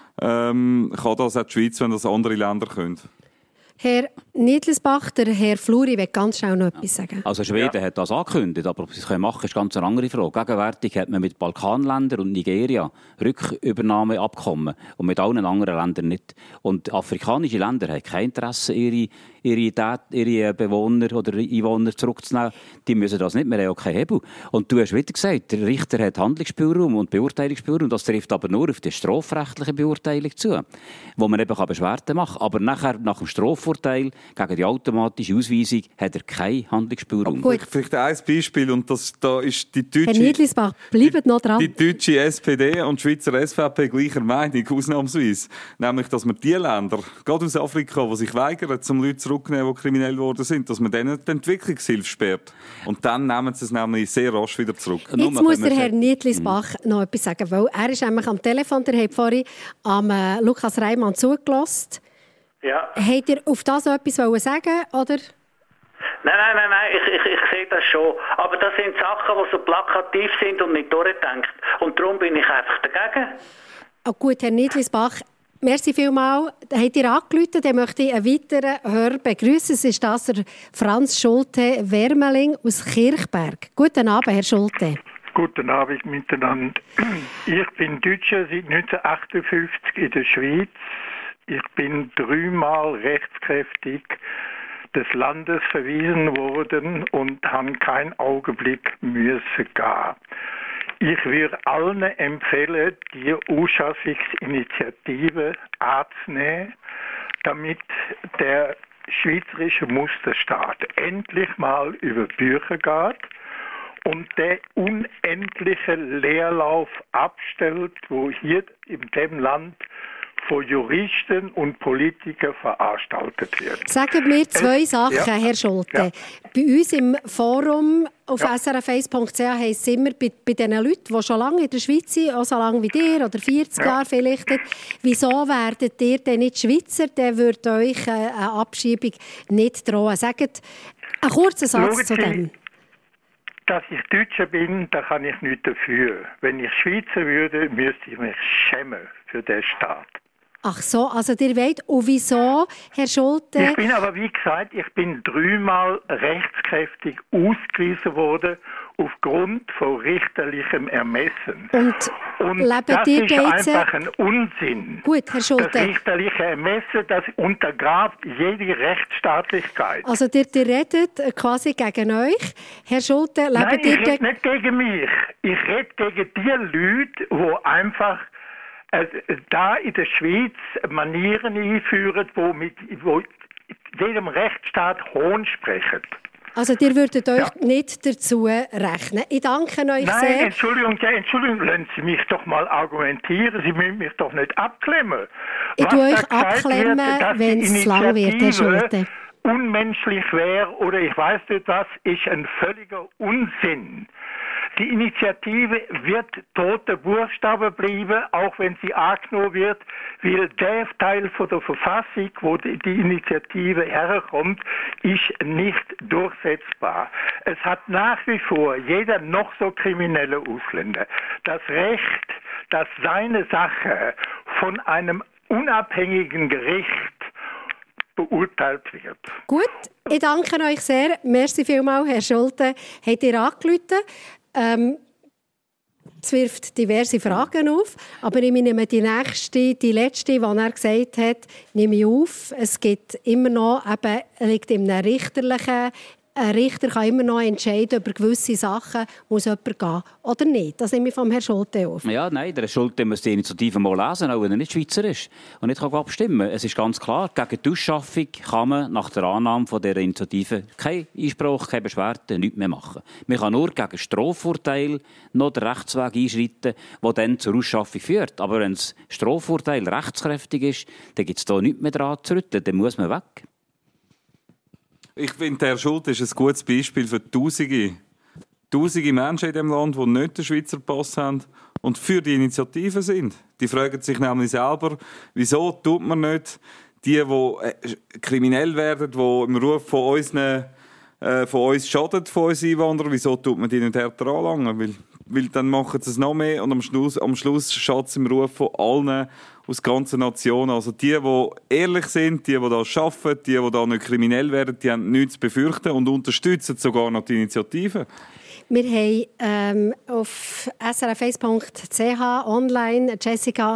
ähm, kann das auch die Schweiz, wenn das andere Länder können. Herr Niedlisbach, der Herr Fluri will ganz schnell noch etwas sagen. Also Schweden ja. hat das angekündigt, aber ob sie es machen können, ist ganz eine andere Frage. Gegenwärtig hat man mit Balkanländern und Nigeria Rückübernahmeabkommen und mit allen anderen Ländern nicht. Und afrikanische Länder haben kein Interesse, ihre, ihre, ihre Bewohner oder Einwohner zurückzunehmen. Die müssen das nicht, wir haben auch keinen Hebel. Und du hast wieder gesagt, der Richter hat Handlungsspielraum und Beurteilungsspielraum. Das trifft aber nur auf die strafrechtliche Beurteilung zu, wo man eben Beschwerden machen kann. Aber nachher, nach dem Strafurteil gegen die automatische Ausweisung hat er keinen Handlungsspielraum. Vielleicht, vielleicht ein Beispiel, und das, da ist die deutsche, Herr Niedlisbach, bleibt noch dran. Die deutsche S P D und die Schweizer S V P gleicher Meinung, ausnahmsweise. Nämlich, dass man die Länder, gerade aus Afrika, die sich weigern, zum Leute zurückzunehmen, die kriminell geworden sind, dass man denen die Entwicklungshilfe sperrt. Und dann nehmen sie es nämlich sehr rasch wieder zurück. Jetzt Nur muss der Herr Niedlisbach mhm. noch etwas sagen, weil er ist nämlich am Telefon, der hat vorhin am äh, Lukas Reimann zugelassen. Ja. Habt ihr auf das noch etwas sagen, oder? Nein, nein, nein, nein, ich, ich, ich sehe das schon. Aber das sind Sachen, die so plakativ sind und nicht durchdenkt. Und darum bin ich einfach dagegen. Oh gut, Herr Niedlisbach, merci vielmals. Habt ihr angerufen, dann möchte ich einen weiteren Hörer begrüßen. Es ist das der Franz Schulte-Wermeling aus Kirchberg. Guten Abend, Herr Schulte. Guten Abend miteinander. Ich bin Deutscher seit neunzehnhundertachtundfünfzig in der Schweiz. Ich bin dreimal rechtskräftig des Landes verwiesen worden und habe keinen Augenblick müssen gehen. Ich würde allen empfehlen, die Ausschaffungsinitiative anzunehmen, damit der schweizerische Musterstaat endlich mal über die Bücher geht und der unendliche Leerlauf abstellt, wo hier in dem Land von Juristen und Politikern veranstaltet wird. Sagen wir zwei Sachen, ja. Herr Schulte. Ja. Bei uns im Forum auf ja. s r f eins punkt c h heisst es immer, bei, bei den Leuten, die schon lange in der Schweiz sind, auch so lange wie dir oder vierzig ja. Jahre vielleicht, wieso werdet ihr denn nicht Schweizer? Dann würde euch eine Abschiebung nicht drohen. Sagt einen kurzen Satz Schauen zu dem. Sie, dass ich Deutscher bin, da kann ich nichts dafür. Wenn ich Schweizer würde, müsste ich mich schämen für den Staat. Ach so, also ihr wollt, und wieso, Herr Schulte? Ich bin aber, wie gesagt, ich bin dreimal rechtskräftig ausgewiesen worden aufgrund von richterlichem Ermessen. Und, und leben das ihr ist jetzt einfach ein Unsinn. Gut, Herr Schulte. Das richterliche Ermessen, das untergräbt jede Rechtsstaatlichkeit. Also ihr, ihr redet quasi gegen euch. Herr Schulte, leben Nein, ihr... ich rede nicht gegen mich. Ich rede gegen die Leute, die einfach da in der Schweiz Manieren einführen, wo mit wo jedem Rechtsstaat Hohn sprechen. Also ihr würdet euch ja. nicht dazu rechnen. Ich danke euch Nein, sehr. Nein, Entschuldigung, ja, Entschuldigung, lassen Sie mich doch mal argumentieren. Sie müssen mich doch nicht abklemmen. Ich tue euch abklemmen, wenn es lang wird, Herr Schulte. Unmenschlich wäre oder ich weiß nicht was, ist ein völliger Unsinn. Die Initiative wird tote Buchstaben bleiben, auch wenn sie angenommen wird, weil der Teil von der Verfassung, wo die Initiative herkommt, ist nicht durchsetzbar. Es hat nach wie vor jeder noch so kriminelle Ausländer das Recht, dass seine Sache von einem unabhängigen Gericht beurteilt wird. Gut, ich danke euch sehr. Merci vielmals, Herr Schulte. Habt ihr angerufen? Ähm, es wirft diverse Fragen auf, aber ich nehme die nächste, die letzte, die er gesagt hat, nehme ich auf. Es gibt immer noch, eben, liegt in einem richterlichen ein Richter kann immer noch entscheiden, über gewisse Sachen muss jemand gehen oder nicht. Das nehme ich vom Herrn Schulte auf. Ja, nein, der Schulte muss die Initiative mal lesen, auch wenn er nicht Schweizer ist und nicht kann abstimmen. Es ist ganz klar, gegen die Ausschaffung kann man nach der Annahme von dieser Initiative keinen Einspruch, keine Beschwerde, nichts mehr machen. Man kann nur gegen Strafurteil noch den Rechtsweg einschreiten, der dann zur Ausschaffung führt. Aber wenn das Strafurteil rechtskräftig ist, dann gibt es da nichts mehr dran zu rütteln, dann muss man weg. Ich finde, Herr Schulte ist ein gutes Beispiel für Tausende, Tausende Menschen in diesem Land, die nicht den Schweizer Pass haben und für die Initiative sind. Die fragen sich nämlich selber, wieso tut man nicht die, die kriminell werden, die im Ruf von, unseren, äh, von uns schaden, von uns Einwanderern, wieso tut man die nicht härter anlangen? Weil, weil dann machen sie es noch mehr und am Schluss, am Schluss schadet es im Ruf von allen aus der ganzen Nation. Also die, die ehrlich sind, die, die da arbeiten, die, die da nicht kriminell werden, die haben nichts zu befürchten und unterstützen sogar noch die Initiative. Wir haben ähm, auf s r f eins punkt c h online Jessica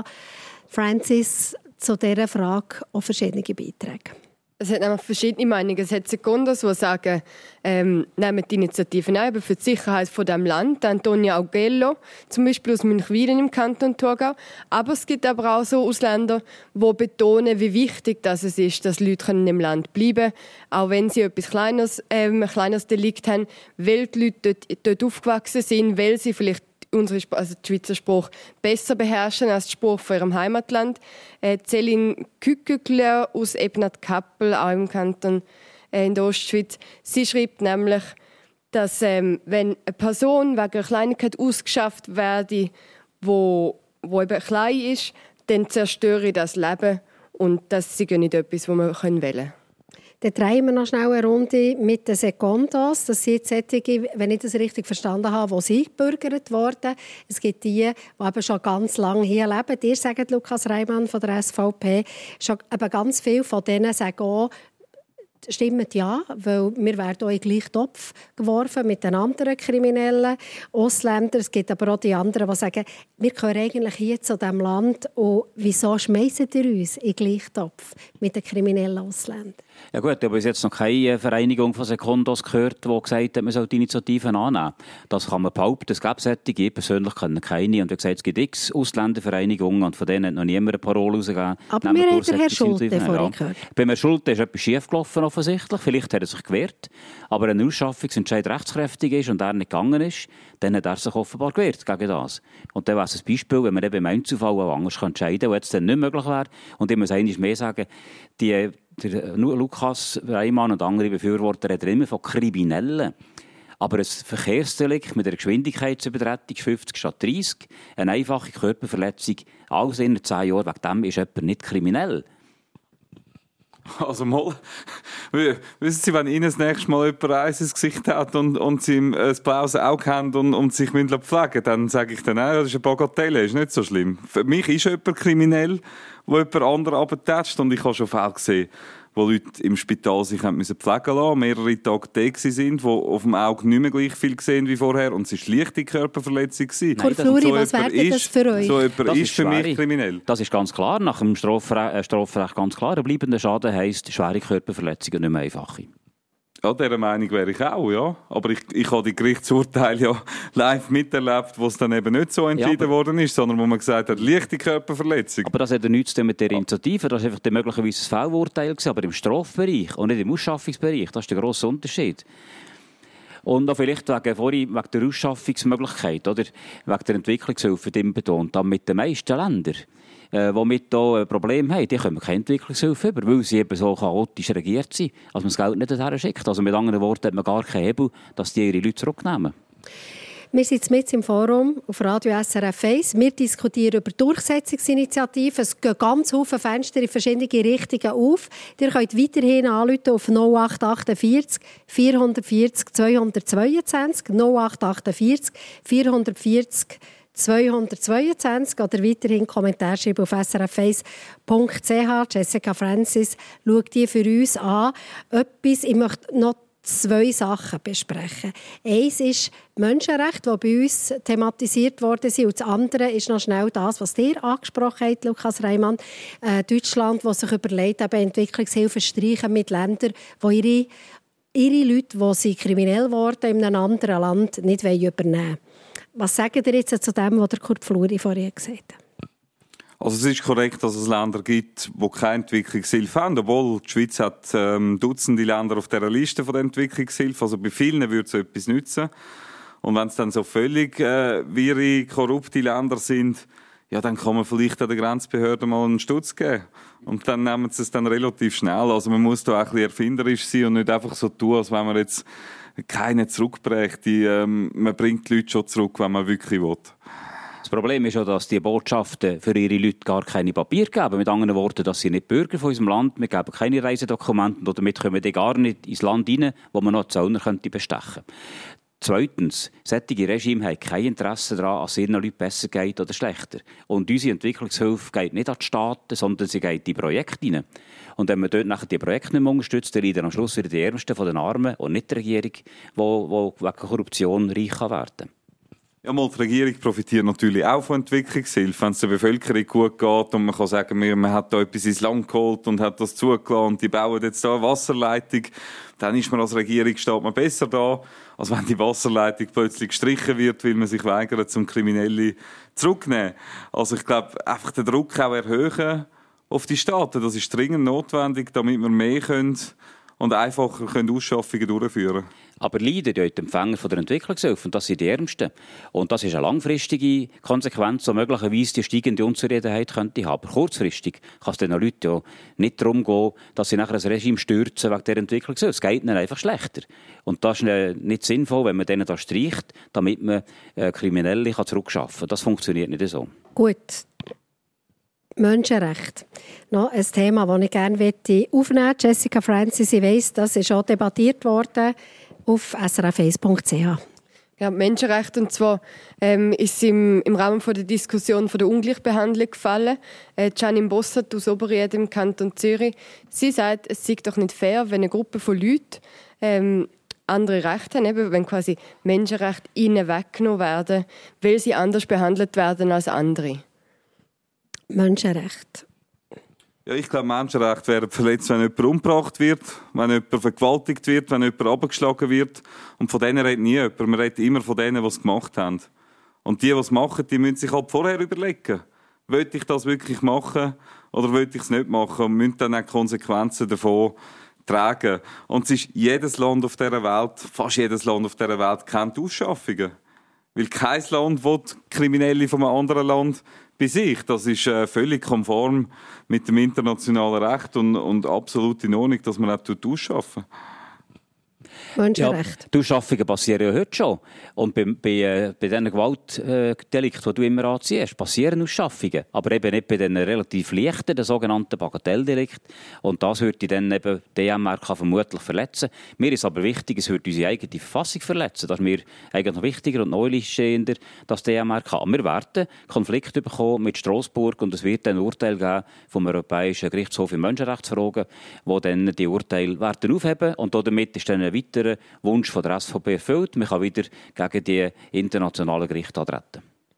Francis zu dieser Frage auch verschiedene Beiträge. Es hat nämlich verschiedene Meinungen. Es hat Sekundos, die sagen, ähm, nehmen die Initiative ein, aber für die Sicherheit von diesem Land. Antonia Augello, zum Beispiel aus Münchwilen im Kanton Thurgau. Aber es gibt aber auch so Ausländer, die betonen, wie wichtig das es ist, dass Leute im Land bleiben können, auch wenn sie etwas Kleines, ähm, ein kleines Delikt haben, weil die Leute dort, dort aufgewachsen sind, weil sie vielleicht unsere, also den Schweizer Spruch besser beherrschen als den Spruch von ihrem Heimatland. Äh, Céline Kükükler aus Ebnat-Kappel, auch im Kanton äh, in der Ostschweiz, sie schreibt nämlich, dass ähm, wenn eine Person wegen einer Kleinigkeit ausgeschafft werde, wo, wo eben klein ist, dann zerstöre das Leben und das ist nicht etwas, was wir wählen können. Dann drehen wir noch schnell eine Runde mit den Secondos. Das sind solche, wenn ich das richtig verstanden habe, die sie eingebürgert wurden. Es gibt die, die eben schon ganz lange hier leben. Ihr sagt, Lukas Reimann von der S V P, schon eben ganz viele von denen sagen auch, stimmt ja, weil wir werden auch in den gleichen Topf geworfen mit den anderen kriminellen Ausländern. Es gibt aber auch die anderen, die sagen, wir gehören eigentlich hier zu diesem Land und wieso schmeißen ihr uns in den gleichen Topf mit den kriminellen Ausländern? Ja gut, ich habe bis jetzt noch keine Vereinigung von Secondos gehört, die gesagt hat, man soll die Initiativen annehmen. Das kann man behaupten, es gibt solche, ich persönlich kenne keine. Und wie gesagt, es gibt x Ausländervereinigungen und von denen hat noch niemand eine Parole rausgegeben. Aber wir haben den Herrn Schulte vorhin gehört. Bei Herrn Schulte ist etwas schiefgelaufen offensichtlich. Vielleicht hat er sich gewehrt. Aber wenn ein Ausschaffungsentscheid rechtskräftig ist und er nicht gegangen ist, dann hat er sich offenbar gewehrt gegen das. Und dann wäre es ein Beispiel, wenn man eben im Einzelfall auch anders entscheiden kann, was jetzt dann nicht möglich wäre. Und ich muss eines mehr sagen, die Der Lukas Reimann und andere Befürworter reden immer von Kriminellen. Aber ein Verkehrsdelikt mit einer Geschwindigkeitsübertretung fünfzig statt dreißig, eine einfache Körperverletzung, alles in zehn Jahren, wegen dem ist jemand nicht kriminell. Also mal, wissen Sie, wenn Ihnen das nächste Mal jemand Eis ins Gesicht hat und, und Sie ein blaues Auge haben und, und sich pflegen müssen, dann sage ich dann, nein, das ist eine Bagatelle, ist nicht so schlimm. Für mich ist jemand kriminell, wo jemand anderen abtätscht. Und ich habe schon Fälle gesehen, wo Leute im Spital sich haben müssen pflegen lassen, mehrere Tage da sind, die auf dem Auge nicht mehr gleich viel gesehen wie vorher. Und es war leichte Körperverletzung. Nein, Fluri, so was wäre das für euch? So jemand das ist für schwere. mich kriminell. Das ist ganz klar, nach dem Strafrecht, äh, Strafrecht ganz klar. Ein bleibender Schaden heisst schwere Körperverletzungen, nicht mehr einfache. Ja, dieser Meinung wäre ich auch, ja. Aber ich, ich habe die Gerichtsurteile ja live miterlebt, wo es dann eben nicht so entschieden ja, worden ist, sondern wo man gesagt hat, leichte Körperverletzung. Aber das hat ja nichts zu tun mit der Initiative. Das war einfach möglicherweise ein Fehlurteil, aber im Strafbereich und nicht im Ausschaffungsbereich. Das ist der grosse Unterschied. Und auch vielleicht wegen, vorhin, wegen der Ausschaffungsmöglichkeit, oder? Wegen der Entwicklungshilfe, die betont. Aber mit den meisten Ländern, die mit hier ein Problem haben, die können keine Entwicklungshilfe über, weil sie eben so chaotisch regiert sind, dass man das Geld nicht dorthin schickt. Also mit anderen Worten hat man gar keinen Hebel, dass die ihre Leute zurücknehmen. Wir sind mit im Forum auf Radio S R F eins. Wir diskutieren über Durchsetzungsinitiativen. Es gehen ganz viele Fenster in verschiedene Richtungen auf. Ihr könnt weiterhin anrufen auf null acht achtundvierzig vierhundertvierzig zweihundertzweiundzwanzig null acht achtundvierzig vierhundertvierzig zweihundertzweiundzwanzig oder weiterhin Kommentar schreiben auf s r f eins punkt c h. Jessica Francis schaut die für uns an. Etwas, ich möchte noch zwei Sachen besprechen. Eins ist Menschenrechte, die bei uns thematisiert worden sind. Und das andere ist noch schnell das, was ihr angesprochen habt, Lukas Reimann. Äh, Deutschland, das sich überlegt, eben Entwicklungshilfe streichen mit Ländern, die ihre ihre Leute, die sie kriminell wurden in einem anderen Land, nicht übernehmen wollen. Was sagen ihr jetzt zu dem, was der Kurt Fluri vorhin gesagt hat? Also es ist korrekt, dass es Länder gibt, die keine Entwicklungshilfe haben, obwohl die Schweiz hat ähm, Dutzende Länder auf dieser Liste von der Entwicklungshilfe. Also bei vielen würde es etwas nützen. Und wenn es dann so völlig äh, wirre, korrupte Länder sind, ja, dann kann man vielleicht an der Grenzbehörde mal einen Stutz geben. Und dann nehmen sie es dann relativ schnell. Also man muss da auch ein bisschen erfinderisch sein und nicht einfach so tun, als wenn man jetzt keinen zurückbrächte. Ähm, man bringt die Leute schon zurück, wenn man wirklich will. Das Problem ist ja, dass die Botschaften für ihre Leute gar keine Papiere geben. Mit anderen Worten, dass sie nicht Bürger von unserem Land, wir geben keine Reisedokumente und damit kommen die gar nicht ins Land rein, wo man noch Zöllner könnte bestechen. Zweitens, solche Regime haben kein Interesse daran, dass es ihren Leuten besser geht oder schlechter. Und unsere Entwicklungshilfe geht nicht an die Staaten, sondern sie geht in die Projekte rein. Und wenn man dort nachher die Projekte nicht mehr unterstützt, dann leiden am Schluss wieder die Ärmsten von den Armen und nicht die Regierung, die wegen Korruption reich werden kann. Ja, mal, die Regierung profitiert natürlich auch von Entwicklungshilfe. Wenn es der Bevölkerung gut geht und man kann sagen, man hat da etwas ins Land geholt und hat das zugelassen und die bauen jetzt da eine Wasserleitung, dann ist man als Regierung steht man besser da, als wenn die Wasserleitung plötzlich gestrichen wird, weil man sich weigert, zum Kriminelle zurückzunehmen. Also ich glaube, einfach den Druck auch erhöhen auf die Staaten, das ist dringend notwendig, damit wir mehr können und einfacher können Ausschaffungen durchführen können. Aber leiden ja die Empfänger von der Entwicklungshilfe, und das sind die Ärmsten. Und das ist eine langfristige Konsequenz, die möglicherweise die steigende Unzufriedenheit könnte haben. Aber kurzfristig kann es den Leuten ja nicht darum gehen, dass sie nachher ein Regime stürzen wegen der Entwicklungshilfe. Es geht ihnen einfach schlechter. Und das ist nicht sinnvoll, wenn man denen das streicht, damit man äh, Kriminelle zurückschaffen kann. Das funktioniert nicht so. Gut. Menschenrechte. Noch ein Thema, das ich gerne aufnehmen möchte. Jessica Francis, ich weiss, das ist auch debattiert worden auf s r f eins punkt c h. Ja, Menschenrechte, und zwar ähm, ist im, im Rahmen von der Diskussion von der Ungleichbehandlung gefallen. Äh, Janine Bossert aus Oberried im Kanton Zürich, sie sagt, es sei doch nicht fair, wenn eine Gruppe von Leuten ähm, andere Rechte haben, eben wenn quasi Menschenrechte ihnen weggenommen werden, weil sie anders behandelt werden als andere. Menschenrechte. Ja, ich glaube, Menschenrechte werden verletzt, wenn jemand umgebracht wird, wenn jemand vergewaltigt wird, wenn jemand abgeschlagen wird. Und von denen redet nie jemand. Man redet immer von denen, die es gemacht haben. Und die, die es machen, die müssen sich halt vorher überlegen. Will ich das wirklich machen oder will ich es nicht machen? Und müssen dann auch Konsequenzen davon tragen. Und es ist jedes Land auf dieser Welt, fast jedes Land auf dieser Welt kennt Ausschaffungen. Weil kein Land will Kriminelle von einem anderen Land bei sich. Das ist äh, völlig konform mit dem internationalen Recht und, und absolut in Ordnung, dass man auch ausschaffen. Menschenrecht. Ja, die Ausschaffungen passieren ja heute schon. Und bei, bei, äh, bei diesen Gewaltdelikten, die du immer anziehst, passieren Ausschaffungen. Aber eben nicht bei den relativ leichten, den sogenannten Bagatelldelikten. Und das würde dann eben D M R K vermutlich verletzen. Mir ist aber wichtig, es würde unsere eigene Verfassung verletzen. Das ist mir eigentlich noch wichtiger und neulichstehender, dass D M R K. Wir werden Konflikte bekommen mit Straßburg und es wird ein Urteil geben vom Europäischen Gerichtshof in Menschenrechtsfragen, wo dann die Urteile werden aufheben. Und damit ist dann ein weiterer Wunsch von der S V P erfüllt. Man kann wieder gegen die internationalen Gerichte antreten.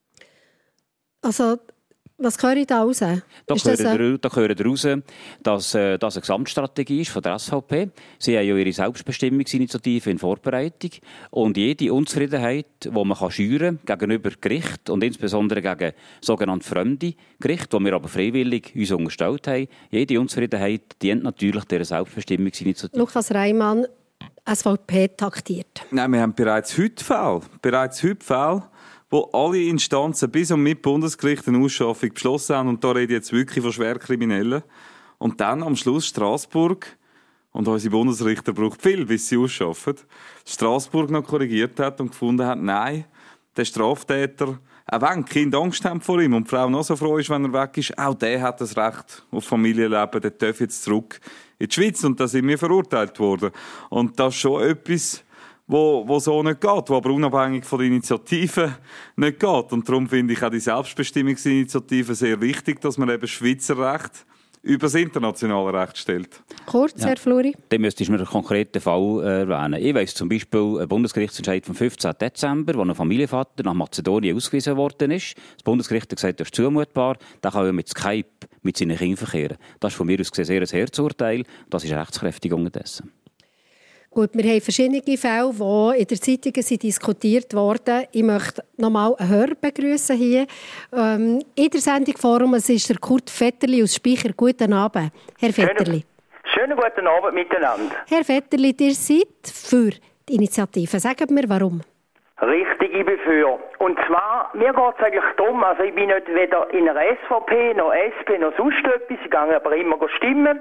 Also, was höre ich da raus? Da hören wir raus, dass äh, das eine Gesamtstrategie ist von der S V P. Sie haben ja ihre Selbstbestimmungsinitiative in Vorbereitung. Und jede Unzufriedenheit, die man kann schüren kann gegenüber Gericht und insbesondere gegen sogenannte fremde Gerichte, die wir aber freiwillig uns unterstellt haben, jede Unzufriedenheit dient natürlich dieser Selbstbestimmungsinitiative. Lukas Reimann, S V P taktiert. Nein, wir haben bereits heute Fälle, bereits heute Fälle, wo alle Instanzen bis und mit Bundesgericht eine Ausschaffung beschlossen haben. Und da rede ich jetzt wirklich von Schwerkriminellen. Und dann am Schluss Straßburg, und unsere Bundesrichter braucht viel, bis sie ausschaffen, Straßburg noch korrigiert hat und gefunden hat, nein, der Straftäter, auch wenn die Kinder Angst haben vor ihm und die Frau noch so froh ist, wenn er weg ist, auch der hat das Recht auf Familienleben, der darf jetzt zurück in die Schweiz. Und da sind wir verurteilt worden. Und das ist schon etwas, wo, wo so nicht geht, wo aber unabhängig von der Initiative nicht geht. Und darum finde ich auch die Selbstbestimmungsinitiative sehr wichtig, dass man eben Schweizer Recht über das internationale Recht stellt. Kurz, ja. Herr Fluri. Dann müsstest du mir einen konkreten Fall erwähnen. Ich weiss zum Beispiel einen Bundesgerichtsentscheid vom fünfzehnten Dezember, wo ein Familienvater nach Mazedonien ausgewiesen worden ist. Das Bundesgericht hat gesagt, das ist zumutbar. Der kann ja mit Skype mit seinen Kindern verkehren. Das ist von mir aus gesehen sehr ein Herzurteil. Das ist rechtskräftig unterdessen. Gut, wir haben verschiedene Fälle, die in der Zeitung sind diskutiert wurden. Ich möchte nochmal einen Hörer begrüßen hier. Ähm, in der Sendung Forum, es ist der Kurt Vetterli aus Speicher. Guten Abend, Herr Vetterli. Schönen, schönen guten Abend miteinander. Herr Vetterli, ihr seid für die Initiative. Sagen mir, warum? Richtig, ich bin für. Und zwar, mir geht es eigentlich darum, also ich bin nicht weder in der S V P, noch S P, noch sonst etwas, ich gehe aber immer stimmen.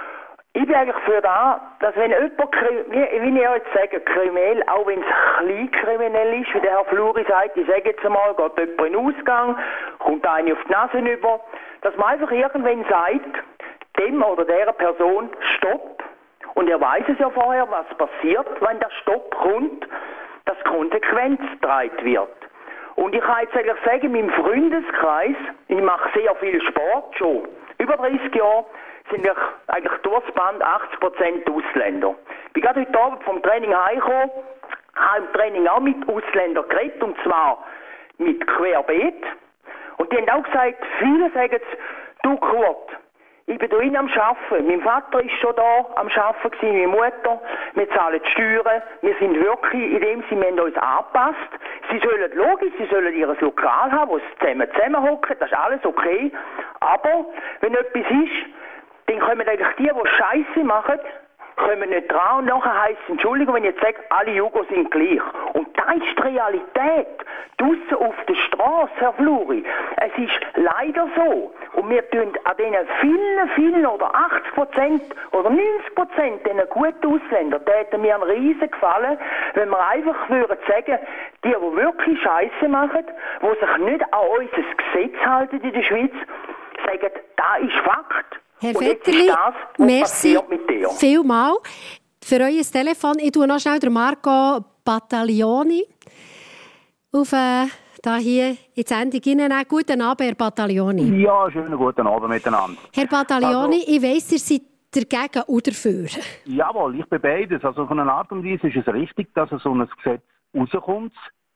Ich bin eigentlich für das, dass wenn jemand, wie, wie ich jetzt sage, kriminell, auch wenn es klein kriminell ist, wie der Herr Fluri sagt, ich sage jetzt einmal, geht jemand in den Ausgang, kommt einer auf die Nase über, dass man einfach irgendwann sagt, dem oder der Person Stopp. Und er weiß es ja vorher, was passiert, wenn der Stopp kommt, dass Konsequenz getragen wird. Und ich kann jetzt eigentlich sagen, in meinem Freundeskreis, ich mache sehr viel Sport schon, über dreißig Jahre, sind ich eigentlich durchs Band achtzig Prozent Ausländer. Ich bin gerade heute Abend vom Training heimgekommen, habe im Training auch mit Ausländern geredet, und zwar mit Querbeet. Und die haben auch gesagt, viele sagen jetzt, du Kurt, ich bin da am Arbeiten. Mein Vater ist schon da am Arbeiten gewesen, meine Mutter. Wir zahlen die Steuern. Wir sind wirklich in dem Sinne, wir haben uns angepasst. Sie sollen logisch, sie sollen ihr Lokal haben, wo sie zusammen zusammenhocken. Das ist alles okay. Aber wenn etwas ist, dann kommen eigentlich die, die Scheiße machen, kommen nicht dran. Und nachher heisst es, Entschuldigung, wenn ich jetzt sage, alle Jugos sind gleich. Und das ist die Realität. Draussen auf der Straße, Herr Fluri. Es ist leider so. Und wir tun an diesen vielen, vielen oder achtzig Prozent oder neunzig Prozent dieser guten Ausländer, täten mir einen riesen Gefallen, wenn wir einfach würden sagen, die, die wirklich Scheiße machen, die sich nicht an unser Gesetz halten in der Schweiz, sagen, das ist Fakt. Herr Vetterli, merci vielmal für euer Telefon. Ich tue noch schnell den Marco Battaglioni auf äh, da hier in die Sendung hinein. Guten Abend, Herr Battaglioni. Ja, schönen guten Abend miteinander. Herr Battaglioni, also, ich weiss, ihr seid dagegen oder dafür. Jawohl, ich bin beides. Also auf eine Art und Weise ist es richtig, dass so ein Gesetz rauskommt.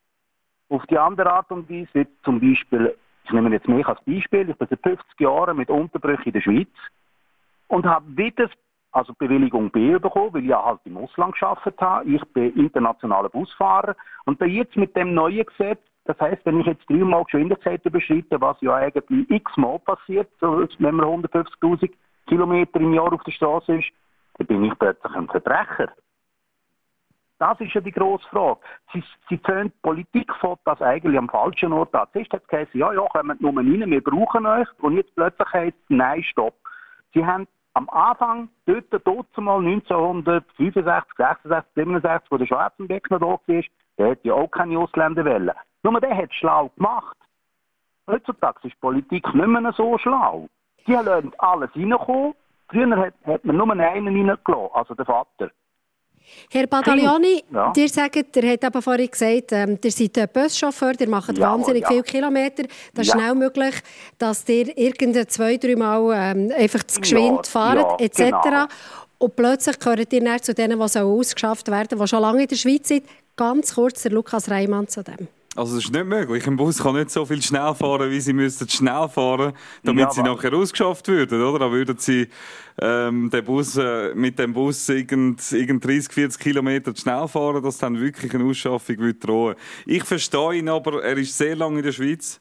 Auf die andere Art und Weise wird zum Beispiel, ich nehme jetzt mich als Beispiel, ich bin seit fünfzig Jahren mit Unterbrüchen in der Schweiz und habe wieder also Bewilligung B bekommen, weil ich ja halt im Ausland gearbeitet habe. Ich bin internationaler Busfahrer und bin jetzt mit dem neuen Gesetz, das heisst, wenn ich jetzt dreimal Geschwindigkeit überschreite, was ja eigentlich x-mal passiert, so, wenn man hundertfünfzigtausend Kilometer im Jahr auf der Straße ist, dann bin ich plötzlich ein Verbrecher. Das ist ja die grosse Frage. Sie, sie zählen die Politik vor, dass eigentlich am falschen Ort da. Zuerst hat es geheißen, ja, ja, kommt nur rein, wir brauchen euch. Und jetzt plötzlich heisst es, nein, stopp. Sie haben am Anfang, dort, dort mal neunzehnhundertfünfundsechzig, sechsundsechzig, siebenundsechzig, wo der Schwarzenbeck noch da war, der hat ja auch keine Ausländer wollen. Nur der hat es schlau gemacht. Heutzutage ist die Politik nicht mehr so schlau. Die lassen alles reinkommen. Früher hat, hat man nur einen reingelassen, also der Vater. Herr Battaglioni, ja. ihr sagt, ihr habt eben vorhin gesagt, ähm, ihr seid ein Buschauffeur, ihr macht ja, wahnsinnig ja. viele Kilometer. Das ist ja. schnell möglich, dass ihr irgendein zwei, drei Mal ähm, einfach zu geschwind ja, fahrt, ja, et cetera. Genau. Und plötzlich gehört ihr dann zu denen, die ausgeschafft werden, die schon lange in der Schweiz sind. Ganz kurz der Lukas Reimann zu dem. Also es ist nicht möglich. Ein Bus kann nicht so viel schnell fahren, wie sie müssten schnell fahren, damit ja, sie nachher ausgeschafft würden, oder? Dann würden sie ähm, den Bus, äh, mit dem Bus irgend, irgend dreißig, vierzig Kilometer schnell fahren, dass dann wirklich eine Ausschaffung drohen. Ich verstehe ihn, aber er ist sehr lange in der Schweiz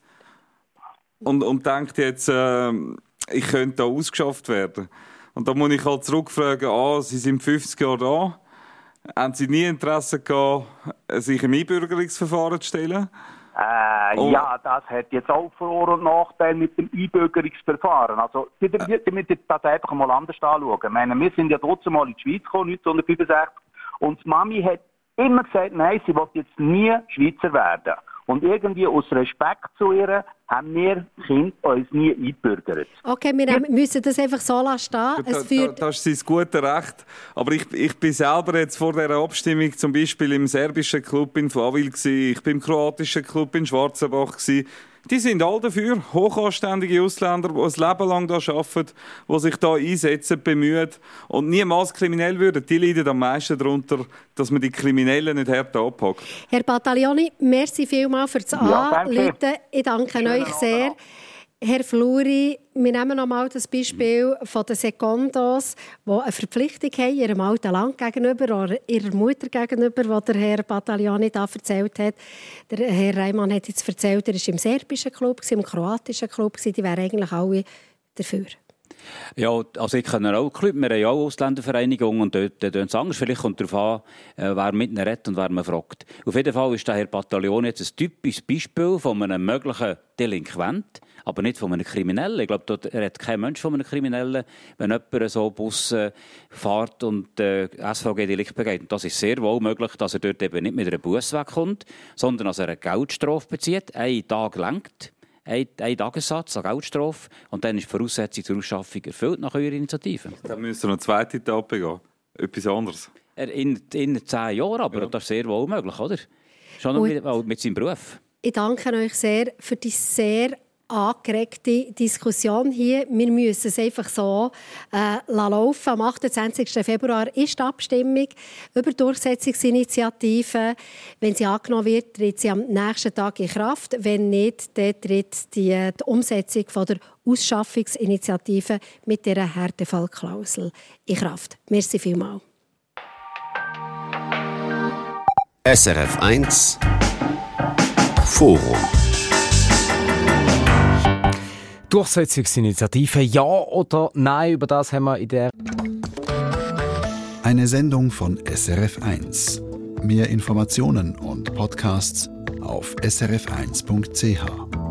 und, und denkt jetzt, äh, ich könnte da ausgeschafft werden. Und da muss ich halt zurückfragen, ah, Sie sind fünfzig Jahre da. Haben Sie nie Interesse gehabt, sich im Einbürgerungsverfahren zu stellen? Äh, oh. Ja, das hat jetzt auch Vor- und Nachteile mit dem Einbürgerungsverfahren. Also, Sie müssen das einfach mal anders anschauen. Ich meine, wir sind ja trotzdem mal in die Schweiz gekommen, neunzehnhundertfünfundsechzig. Und die Mami hat immer gesagt, nein, sie will jetzt nie Schweizer werden. Und irgendwie aus Respekt zu ihr haben wir Kinder uns nie eingebürgert. Okay, wir müssen das einfach so lassen. Es da, da, das ist sein gutes Recht. Aber ich, ich bin selber jetzt vor dieser Abstimmung zum Beispiel im serbischen Club in Flawil gewesen, ich bin im kroatischen Club in Schwarzenbach gewesen. Die sind alle dafür, hochanständige Ausländer, die ein Leben lang da arbeiten, die sich da einsetzen, bemühen und niemals kriminell würden. Die leiden am meisten darunter, dass man die Kriminellen nicht hart anpackt. Herr Battaglioni, merci vielmals für das ja, Anrufen. Ich danke Schönen euch sehr. Herr Fluri, wir nehmen noch mal das Beispiel von den Secondos, die eine Verpflichtung haben, ihrem alten Land gegenüber oder ihrer Mutter gegenüber, was der Herr Battagliani da erzählt hat. Der Herr Reimann hat jetzt erzählt, er war im serbischen Club, im kroatischen Club, die wären eigentlich alle dafür. Ja, also ich kenne auch Club, wir haben ja auch Ausländervereinigungen und dort tun es anders. Vielleicht kommt darauf an, wer mit ihnen redet und wer man fragt. Auf jeden Fall ist der Herr Battaglioni jetzt ein typisches Beispiel von einem möglichen Delinquent, aber nicht von einem Kriminellen. Ich glaube, dort redet kein Mensch von einem Kriminellen, wenn jemand so Bus äh, fährt und äh, S V G-Delikt begeht. Und das ist sehr wohl möglich, dass er dort eben nicht mit einer Busse wegkommt, sondern dass er eine Geldstrafe bezieht, einen Tag lenkt. Ein, ein Tagessatz an Geldstrafe und dann ist die Voraussetzung zur Ausschaffung erfüllt nach eurer Initiative. Dann müsst ihr noch eine zweite Etappe gehen. Etwas anderes. In, in zehn Jahren, aber ja. Das ist sehr wohl möglich, oder? Schon noch mit, mit seinem Beruf. Ich danke euch sehr für die sehr angeregte Diskussion hier. Wir müssen es einfach so äh, laufen. Am achtundzwanzigsten Februar ist die Abstimmung über die Durchsetzungsinitiative. Wenn sie angenommen wird, tritt sie am nächsten Tag in Kraft. Wenn nicht, dann tritt die, die Umsetzung von der Ausschaffungsinitiative mit dieser Härtefallklausel in Kraft. Merci vielmals. S R F eins Forum. Durchsetzungsinitiative, ja oder nein, über das haben wir in der... Eine Sendung von S R F eins. Mehr Informationen und Podcasts auf s r f eins punkt c h.